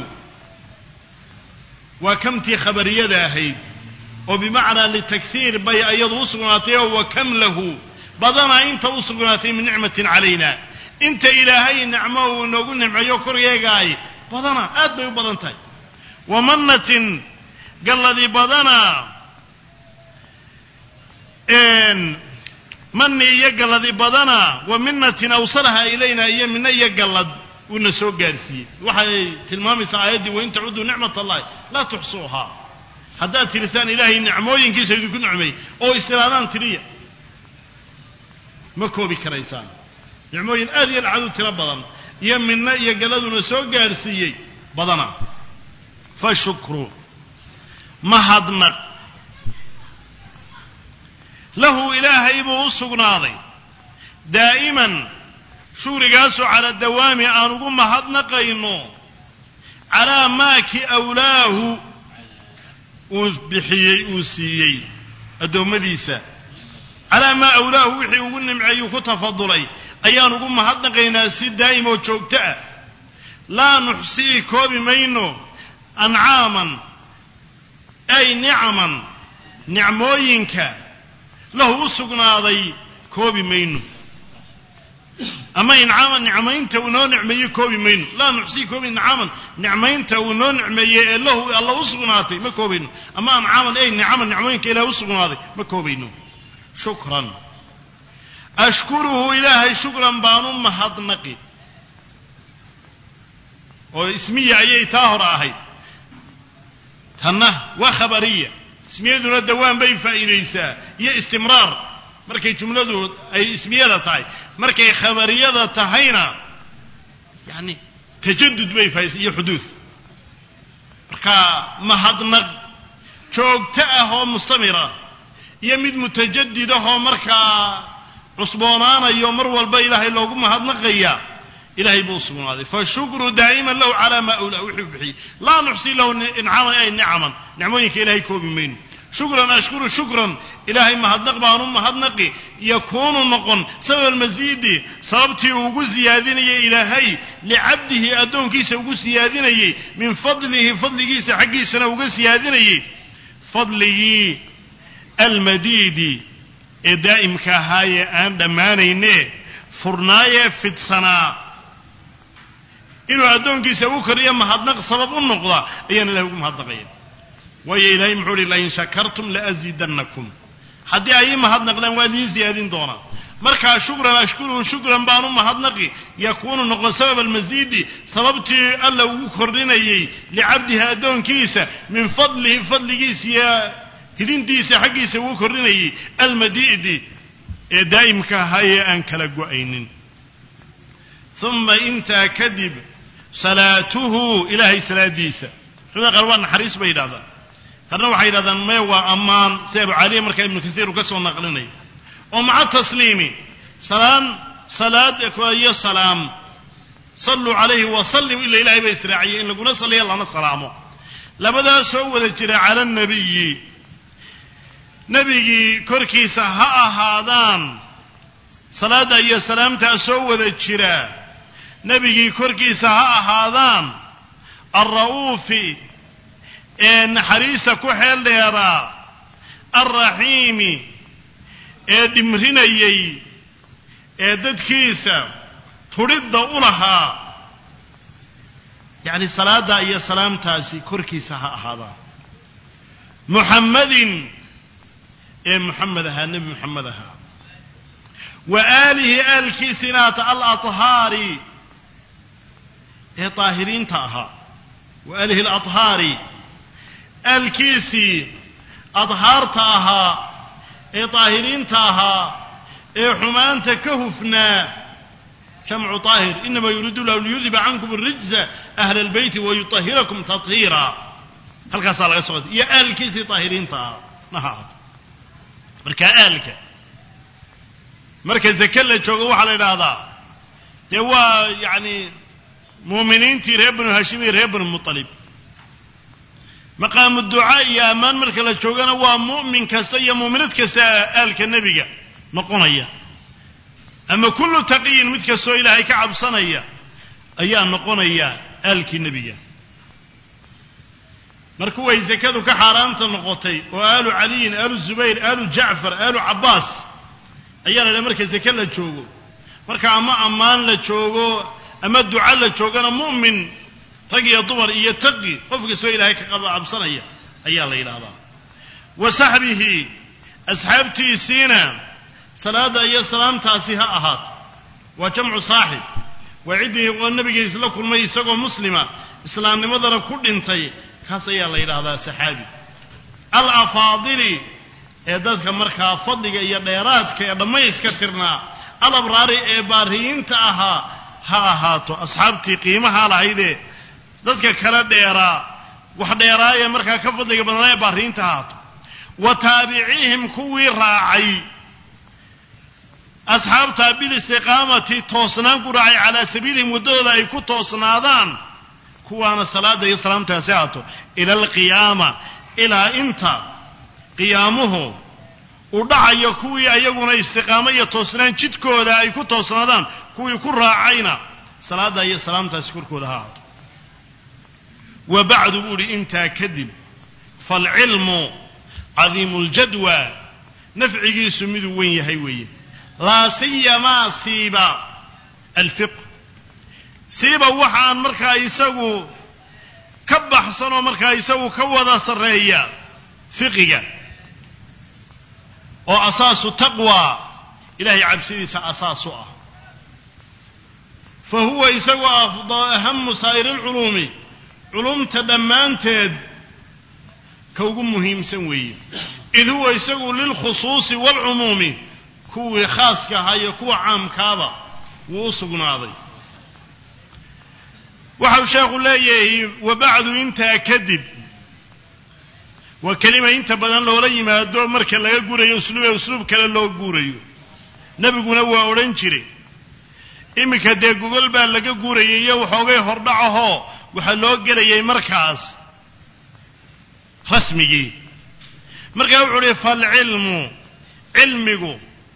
وكم تي خبرية ذاهي وبمعنى للتكثير بي أيض وصغناتي وكم له بدنا انت وصغناتي من نعمة علينا انت إلهي نعمه ونقول نعمه يكر يقاي بدنا آد بي بدنتي ومنة قال ذي بدنا إن من يقل ذي بدنا ومنة أوصلها إلينا إيا من يقلد ونسو قارسي وحي تلمامي سعيدي وإن تعودوا نعمة الله لا تحصوها حتى تلسان إلهي نعموين كيس يدكون نعمي أو استرادان تريا مكو بكريسان نعموين آذي العدو تربضا يمنا يقلدوا نسو قارسي بدنا فالشكر مهدنا له إلهي بوصق ناضي دائما شورقاسو على الدوام آنقو مهدنا قينو على ماك أولاه وبحيي وسيي الدوم ديسا على ما أولاه وحي وقلنا معي كتفضلي أيانقو مهدنا قينا سي دائما وشوكتا لا نحصي كوبي مينو أنعاما أي نعما نعموينك له سقناضي كوبي مينو أما إنعاما نعمين تونو نعمي كوبي مينو لا نحصي كوبي نعاما نعمين تونو نعمي له الله سقناطي ما كوبينو أما أنعاما أي نعاما نعمين كإله سقناطي ما كوبينو شكرا أشكره إلهي شكرا بانو مهد نقي واسمية أي تاهر أهي تنه وخبرية اسمية دون الدوام بي فإليسا هي استمرار مركي جملته أي اسمية تاي مركي خبرية تهينا يعني تجدد بي فإليسا هي حدوث مركا مهدنق شوكتأه مستمرة يمد متجدده مركا عصبونانا يومر والبي إلهي لو قم مهدنقيا إلهي بوصفون هذا فالشكر دائما له على ما أولى وحبه لا نحصي له إنعاما أي نعما نعموينك إلهي كوبي مين شكرا أشكر شكرا إلهي مهدنق بانون مهدنقي يكون نقن سبب المزيد صابتي وقو زياديني إلهي لعبده أدون كيس وقو زياديني من فضله فضل كيس حقي سنة وقو زياديني فضله المديد دائم كهاي أن دمانيني فرناية في السنة إنه أدونكيسا وكريا مهدنق سبب النقضة أيان لهم مهدنقين ويا إلهي محولي لئن شكرتم لأزيدنكم حدي أي مهدنق لن وادي زيادين دونا مركا شكرا أشكره شكرا بانو مهدنقي يكون نقض سبب المزيد سببتي ألا وكريني لعبدها أدونكيسا من فضله فضل كيسيا كدين ديسا حقيسا وكريني المديد ee daa'imka ahaa ee aan kala go'aynin uma intaa kadib salaatuhu ilaahay salaadiisa culimada qaar waa naxariis bay yidhahdaan qarna waxay yidhahdaan mee waa ammaan si abu caliya markaa ibnu kasiir uu ka soo naqlinay oo maca tasliimi salaam salaad iyo salaam salluu calayhi wasallim ila ilaahay bay israaciyey in laguna salliya lana salaamo labadaas soo wada jira cala nabiyi nebigii korkiisa ha ahaadaan salaadda iyo salaamtaa soo wada jira nebigii korkiisa ha ahaadaan alra'uufi ee naxariista ku xeel dheeraa alraxiimi ee dhimrinayey ee dadkiisa tudhidda u lahaa yacni salaadda iyo salaamtaasi korkiisa ha ahaadaan muxammadin ee muxamed ahaa nebi muxamed ahaa wa aalihi aalkiisinaata alaطhaari ee daahiriinta ahaa wa aalihi alaطhaari aalkiisii adhaarta ahaa ee daahiriinta ahaa ee xumaanta ka hufnaa jamcu طaahir inama yuriidu llahu liyudhiba cankum الrijza ahla اlbeyti wayuطahirakum taطhiira halkaasaa laga socotay iyo aalkiisii daahiriinta ahaa naha marka aalka marka zake la joogo waxaa la yidhaahdaa dee waa yacni muuminiintii reer banu hashim iyo reer banu muطalib maqaamu ducaa iyo ammaan marka la joogana waa mu'min kasta iyo muuminad kasta aalka nebiga noqonaya ama kullu taqiyin mid kastoo ilaahay ka cabsanaya ayaa noqonaya aalkii nebiga marka way zakadu ka xaaraanta noqotay oo aalu caliyin aalu zubayr aalu jacfar aalu cabbaas ayaa la yidhaha marka zake la joogo marka ama ammaan la joogo ama duca la joogana mu'min rag iyo dumar iyo taqi qof kastoo ilaahay ka cabsanaya ayaa la yidhaahdaa wa saxbihi asxaabtiisiina salaada iyo salaamtaasi ha ahaato waa jamcu saaxib waa ciddii oo nabigiisa la kulmay isagoo muslima islaamnimadana ku dhintay kaas ayaa la yidhaahdaa saxaabi alafaadili ee dadka markaa fadliga iyo dheeraadka ee dhammayska tirnaa alabraari ee baariyiinta ahaa ha ahaato asxaabtii qiimaha lahaydee dadka kala dheeraa wax dheeraaya markaa ka fadliga badnaa ee baariyiinta ha ahaato wa taabiciihim kuwii raacay asxaabta bilistiqaamati toosnaan ku raacay calaa sabiilihim waddadooda ay ku toosnaadaan kuwaana salaada iyo salaamtaasi ahaato ila alqiyaama ilaa inta qiyaamuhu u dhacayo kuwii ayaguna istiqaamo iyo toosnaan jidkooda ay ku toosnaadaan kuwii ku raacayna salaada iyo salaamtaasi korkooda ha ahaato wa bacdu buu uhi intaa kadib faalcilmu cadiimu ljadwa nafcigiisu miduu wen yahay weeye laa siyamaa siiba alfiqh siiba waxaan markaa isagu ka baxsan oo markaa isagu ka wada sarreeya fiqiga oo asaasu taqwa ilaahay cabsidiisa asaas u ah fa huwa isagu ahamu saa'iri alculuumi culumta dhammaanteed ka ugu muhiimsan weeye id huwa isagu lilkhusuusi waalcumuumi kuwii khaaska ahaa iyo kuwa caamkaaba wuu u sugnaaday waxau sheekhu leeyahay wa bacdu intaa kadib waa kelima inta badan loola yimaado marka laga guurayo usluube usluub kale loo guurayo nebiguna waa odhan jiray iminka dee gogol baa laga guurayay iyo waxoogay hordhacahoo waxaa loo gelayay markaas rasmigii markaa wuxuu uhi falcilmu cilmigu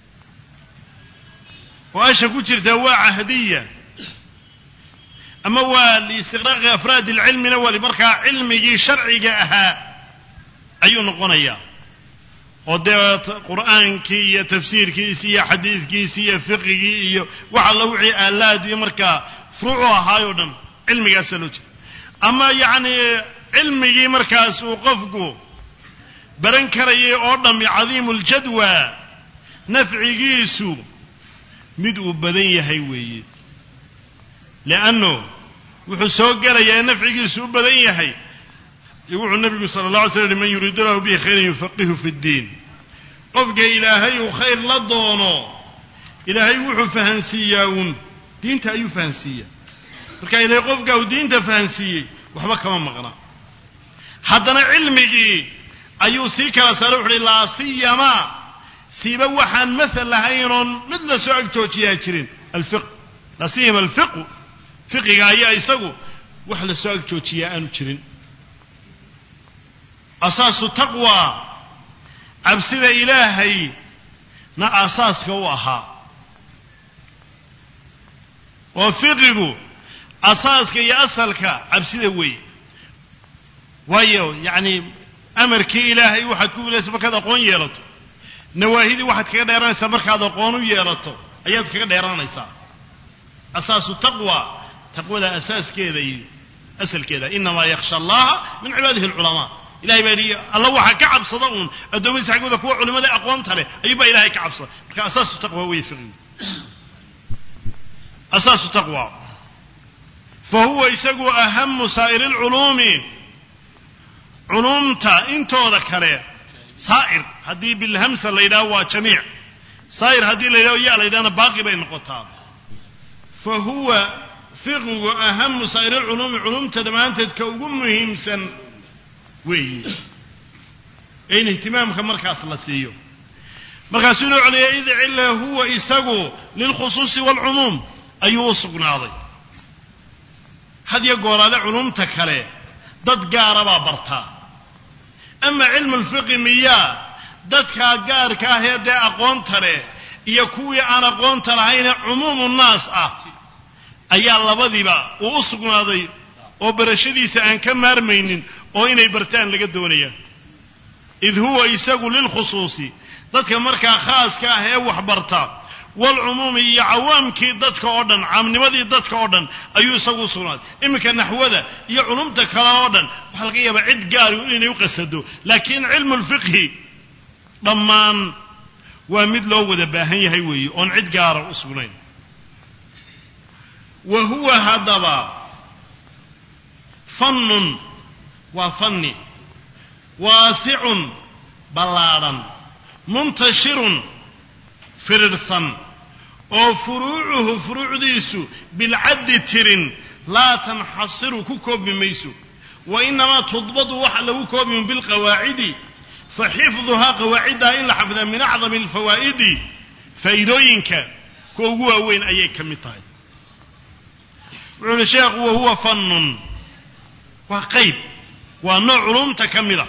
oo asha ku jirta waa cahdiya ama waa liistiqraaqi afraadi alcilmina waa markaa cilmigii sharciga ahaa ayuu noqonayaa oo dee qur'aankii iyo tafsiirkiisi iyo xadiidkiisi iyo fiqigii iyo wax alla wixii aalaad iyo markaa furuucu ahaayoo dhan cilmigaasaa loo jeeda ama yacni cilmigii markaas uu qofku baran karayay oo dhammi cadiimu ljadwa nafcigiisu mid uu badan yahay weeye liannu wuxuu soo gelayaa nafcigiisu u badan yahay wuxuu nabigu sala allah alay slam man yuriidu lahu bihi khayran yufaqihu fi ddiin qofka ilaahay uu khayr la doono ilaahay wuxuu fahansiiyaa uun diinta ayuu fahansiiyaa marka ilaahay qofka uu diinta fahansiiyey waxba kama maqna haddana cilmigii ayuu sii kala saaray wuxuu laa siyama siiba waxaan masal lahayn oon mid la soo agjoojiyaa jirin alfiqh la siyama alfiqh fiqiga ayaa isagu wax la soo agjoojiyaa aanu jirin asaasu taqwa cabsida ilaahay na asaaska u ahaa oo fiqigu asaaska iyo asalka cabsida weey waayo yani amarkii ilaahay waxaad ku filaysaa markaad aqoon yeelato nawaahidii waxaad kaga dheeranaysaa markaad aqoon u yeelato ayaad kaga dheeranaysaa asaasu taqwa taqwada asaaskeeda iyo asalkeeda inamaa yakhsha allaha min cibaadihi alculamaa ilahay baa yidhi alla waxaa ka cabsada uun addoommadiisa xaggooda kuwa culimada aqoonta leh ayuubaa ilahay ka cabsada marka asaasu taqwa weeye fiqigu asaasu taqwa fa huwa isagu ahamu saa'iri alculuumi culumta intooda kale saa'ir haddii bilhamsa la yidhaho waa jamiic saa'ir haddii la yidhaho yaa la yidhahna baaqi bay noqotaa fa huwa fiqigu ahamu saa'iri alculuumi culumta dhammaanteed ka ugu muhiimsan weeye in ihtimaamka markaas la siiyo markaasuu inuu celiyay id cilla huwa isagu lilkhusuusi waalcumuum ayuu u sugnaaday had iyo gooraale culumta kale dad gaara baa bartaa ama cilmu lfiqi miyaa dadkaa gaarka ah ee dee aqoonta leh iyo kuwii aan aqoonta lahayne cumuumu nnaas ah ayaa labadiiba uu u sugnaaday oo barashadiisa aan ka maarmaynin oo inay bartaan laga doonayaan id huwa isagu lilkhusuusi dadka markaa khaaska ah ee wax barta walcumuumi iyo cawaamkii dadka oo dhan caamnimadii dadka oo dhan ayuu isagu u sugnaaday iminka naxwada iyo culumta kale oo dhan waxaa laga yaabaa cid gaari inay u qasado laakiin cilmu lfiqhi dhammaan waa mid loo wada baahan yahay weeye oon cid gaara u sugnayn wa huwa haddaba fannun waa fanni waasicun ballaadhan muntashirun firirsan oo furuucuhu furuucdiisu bilcaddi tirin laa tanxasiru ku koobmi mayso wa inamaa tudbadu waxa lagu koobmi bilqawaacidi fa xifduhaa qawaaciddaa in la xafdaa min acdami alfawaa'idi faa'iidooyinka kuwa ugu waaweyn ayay ka mid tahay wuxuu uhi sheekhu wahuwa fannun waa qayb waa nooc culumta ka mida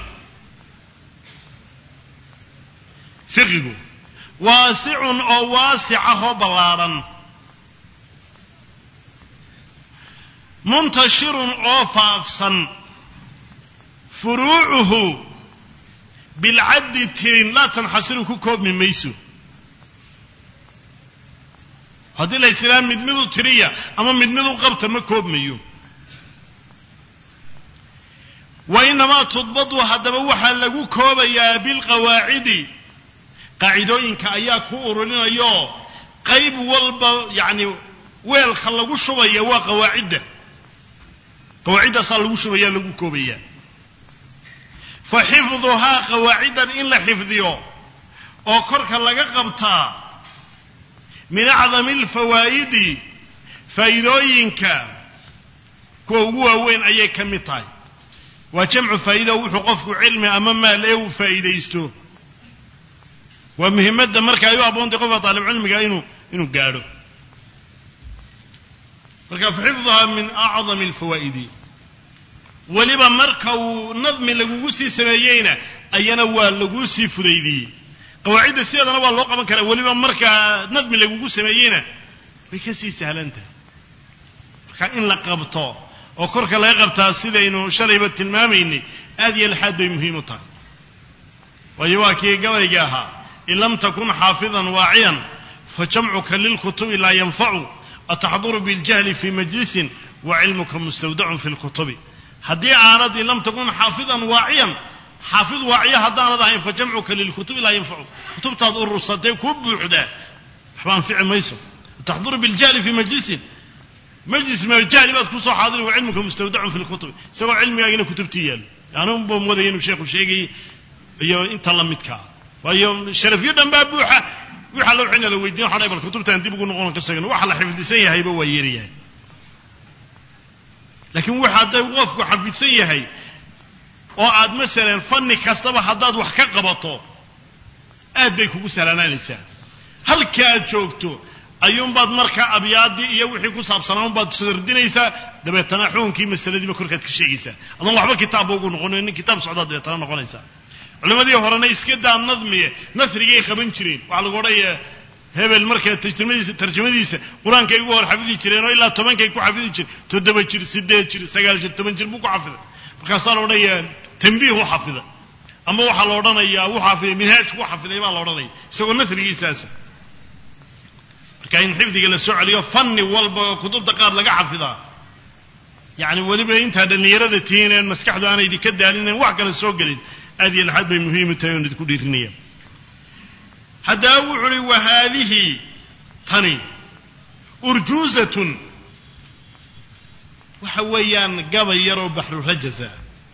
fiqigu waasicun oo waasic ah oo ballaadhan muntashirun oo faafsan furuucuhu bilcaddi tirin laa tanxasiru ku koobmi mayso haddii la ysidhaha mid midu tiriya ama mid midu qabta ma koobmayo wa inamaa tudbadu haddaba waxaa lagu koobayaa bilqawaacidi qaacidooyinka ayaa ku ururinayo qayb walba yacni weelka lagu shubaya waa qawaacidda qawaaciddaasaa lagu shubaya lagu koobaya fa xifduhaa qawaaciddan in la xifdiyo oo korka laga qabtaa min acdami alfawaa'idi faa'iidooyinka kuwa ugu waaweyn ayay ka mid tahay waa jamcu faa'iida wuxuu qofku cilmi ama maal ee uu faa'iidaysto waa muhiimadda marka ay u aboontay qofka taalib cilmiga inuu inuu gaadho marka xifduhaa min acdami alfawaa'idi weliba marka uu nadmi lagugu sii sameeyeyna ayana waa lagu sii fudaydiyey qawaacidda sideedana waa loo qaban karaa weliba markaa nadmi lagugu sameeyeyna way ka sii sahlan tahay marka in la qabto oo korka laga qabtaa sidaynu shalayba tilmaamaynay aad iyo laxaad bay muhiim u tahay waayo waa kii gabayga ahaa in lam takun xaafidan waaciyan fa jamcuka lilkutubi laa yanfacu ataxduru biاljahli fii majlisin wa cilmuka mustawdacun fi lkutubi haddii aanad in lam takun xaafidan waaciyan xaafid waaciya haddaanad ahayn fa jamcuka lilkutubi laa yanfacu kutubtaad urursatay kuu buuxdaa waxba anfici mayso ataxduru biاljahli fii majlisin majlis majahli baad kusoo xaadiri wa cilmuka mustawdacun fi lkutubi isagoo cilmigaagina kutubtii yaalo yani unba wadaya inuu sheekhu sheegay iyo inta la midkaa waayo sharafyo dhan baa buuxa waxa loo xina la weydiin waxa ay kutubtaan dib ugu noqon ka sheegan waxa la xifdisan yahay ba waa yeeriyaa laakiin waxa haday qofku xafidsan yahay oo aad mesela fanni kastaba hadaad wax ka qabato aad bay kugu salaanaysaa halka aad joogto ayuun baad marka abyaadi iyo wixii ku saabsanaan baad sardinaysaa dabeetana xuunkii masaladiiba korkaad ka sheegaysaa adan waxba kitaab ugu noqonin in kitaab socda dabeetana noqonaysaa culimadii horena iska daa nadmiye nasrigay qaban jireen waxa lagu oranaya hebel marka tarjumadiisa tarjumadiisa quraanka ay ugu hor xafidi jireen oo ilaa toban kay ku xafidi jireen toddoba jir sideed jir sagaal jir toban jir buu ku xafiday markaas la oranaya tanbiih u xafida ama waxa la oranayaa uu xafiday minhaaj ku xafiday baa la oranaya isagoo nasrigiisaas marka in xifdiga la soo celiyo fanni walba kutubta qaar laga xafidaa yaani waliba inta dhalinyarada tiineen maskaxdu aanay idin ka daalinin wax kale soo galin aad iyo laxad bay muhiim u tahay in ku dhiirinayaan hadaa wuxuu wa haadihi tani urjuzatun waxa weeyaan gabay yar oo bahru rajaza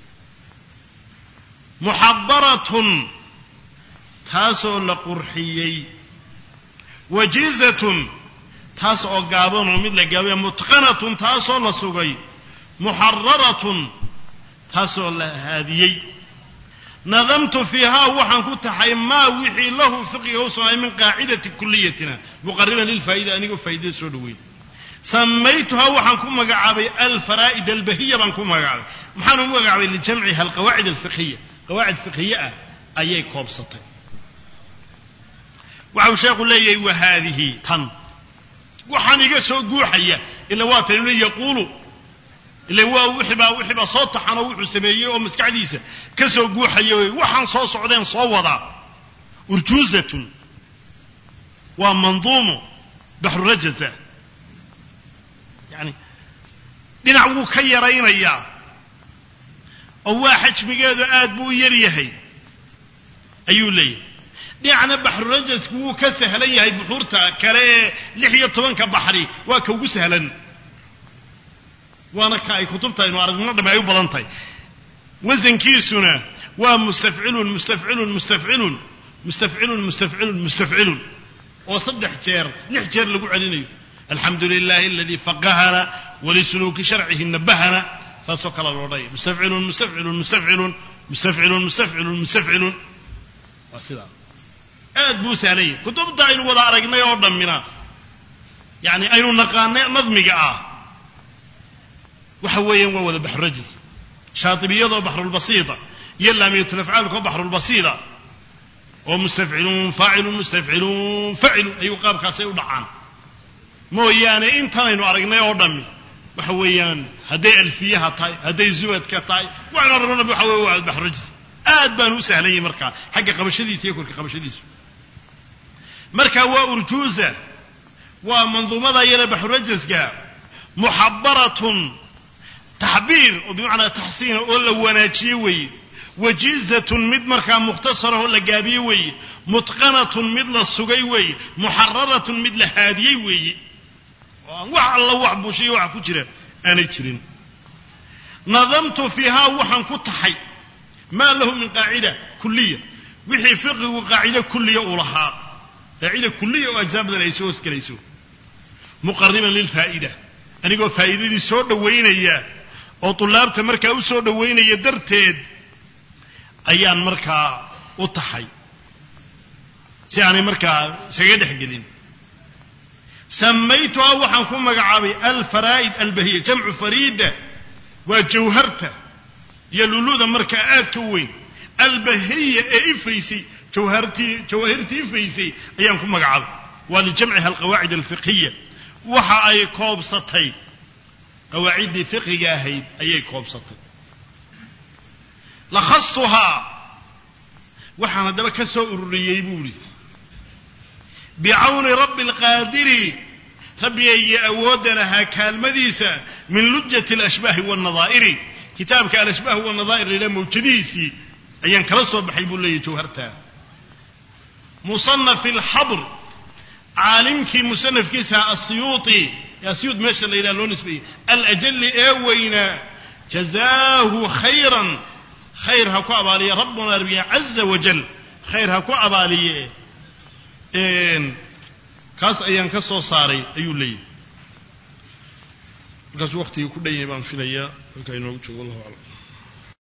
muhabbaratun taasoo la qurxiyay wajizatun taasoo gaaban oo mid la gaabay mutqanatun taasoo la sugay muharraratun taasoo la haadiyay نظمت فيها وحن كنت حيما وحي له فقه وصنع من قاعدة كليتنا مقربا للفائدة أنه فائدة سودوين سميتها وحن كن مقعبي الفرائد البهية من كن مقعبي محن مقعبي لجمعها القواعد الفقهية قواعد فقهية أي كوبسطة وعو شيخ لي وهذه تن وحن يقسوا قوحية إلا واتن يقولوا اللي هو وحبا وحبا صوت حنا وحو سميه او مسكعديسه كسو غوخayo waxan soo socdeen soo wada urjuzatun wa manzumu bahr rajaza yani dinac uu ka yareynaya oo waa xajmigeedu aad buu yar yahay ayuu leeyahay dhinacna bahr rajazku uu ka sahlan yahay buxurta kale lix iyo toban ka bahri waa ka ugu sahlan وانا كاي كتبتها انه ارغنا دبا اي بدنتي وزنكيسنا ومستفعل مستفعل مستفعل مستفعل مستفعل مستفعل وصدح جير لح جير لو علينيو الحمد لله الذي فقهنا ولسلوك شرعه نبهنا فسكل الوضي مستفعل مستفعل مستفعل مستفعل مستفعل مستفعل واسدا اد بوس علي كتبتها انه ودا ارغنا او دمنا يعني اينو نقانه نظميغا اه وحويين ووذا بحر رجز شاطبيضة بحر البسيطة يلا ميت الأفعال كو بحر البسيطة ومستفعلون فاعل مستفعلون فعل أي قاب كاسي ودعان مو يعني انتين وارقنا يوردمي وحويان هدي ألفية هاي هدي زواد كتاي وعنا ربنا بحوي وعد بحر رجز آد بانو سهلين مركا حق قبشديس يكون كقبشديس مركا وأرجوزة ومنظومة يلا بحر رجز جاء محبرة تعبير وبمعنى تحسين ولا وناجي وي وجيزة مد مركا مختصرة ولا جابي وي متقنة مثل السجي وي محررة مثل هادي وي وع الله وعبو شيء وعكو جرا أنا جرين نظمت فيها وحن كتحي ما له من قاعدة كلية وحي فقه وقاعدة كلية ولها قاعدة كلية وأجزاء بدل يسوس كليسو مقربا للفائدة أنا أقول فائدة دي سود وينيا أو طلاب تمركا وسود وينيا درتيد أيان مركا وطحي سيعني مركا سيد حقدين سميتها وحنكم مقعابي الفرائد البهية جمع فريدة وجوهرته يلولوذا مركا آت كوين البهية إفيسي جوهرتي جوهرتي إفيسي أيانكم مقعابي ولجمعها القواعد الفقهية waxa ay koobsatay qawaacid fiqhiga ahayd ayay koobsatay lakhastuha waxana daba ka soo ururiyay buuli bi'awn rabbil qadiri rabbi ay awoodana kaalmadiisa min lujjati al-ashbah wan nadha'iri kitabka al-ashbah wan nadha'ir ila mawjadiisi ayan kala soo baxay buu leeyahay jawharta musannaf al-habr عالمك مصنف كيسها السيوطي يا سيوط ماشي اللي لون نسبي الأجل ايوينا جزاه خيرا خير هكو أبالي ربنا ربي عز وجل khayr ha ku abaaliye een kaas ayaan ka soo saaray ayuu leeyahay markaas waqtiga ku dhan yahay baan filayaa halka inoo joogo Allahu a'lam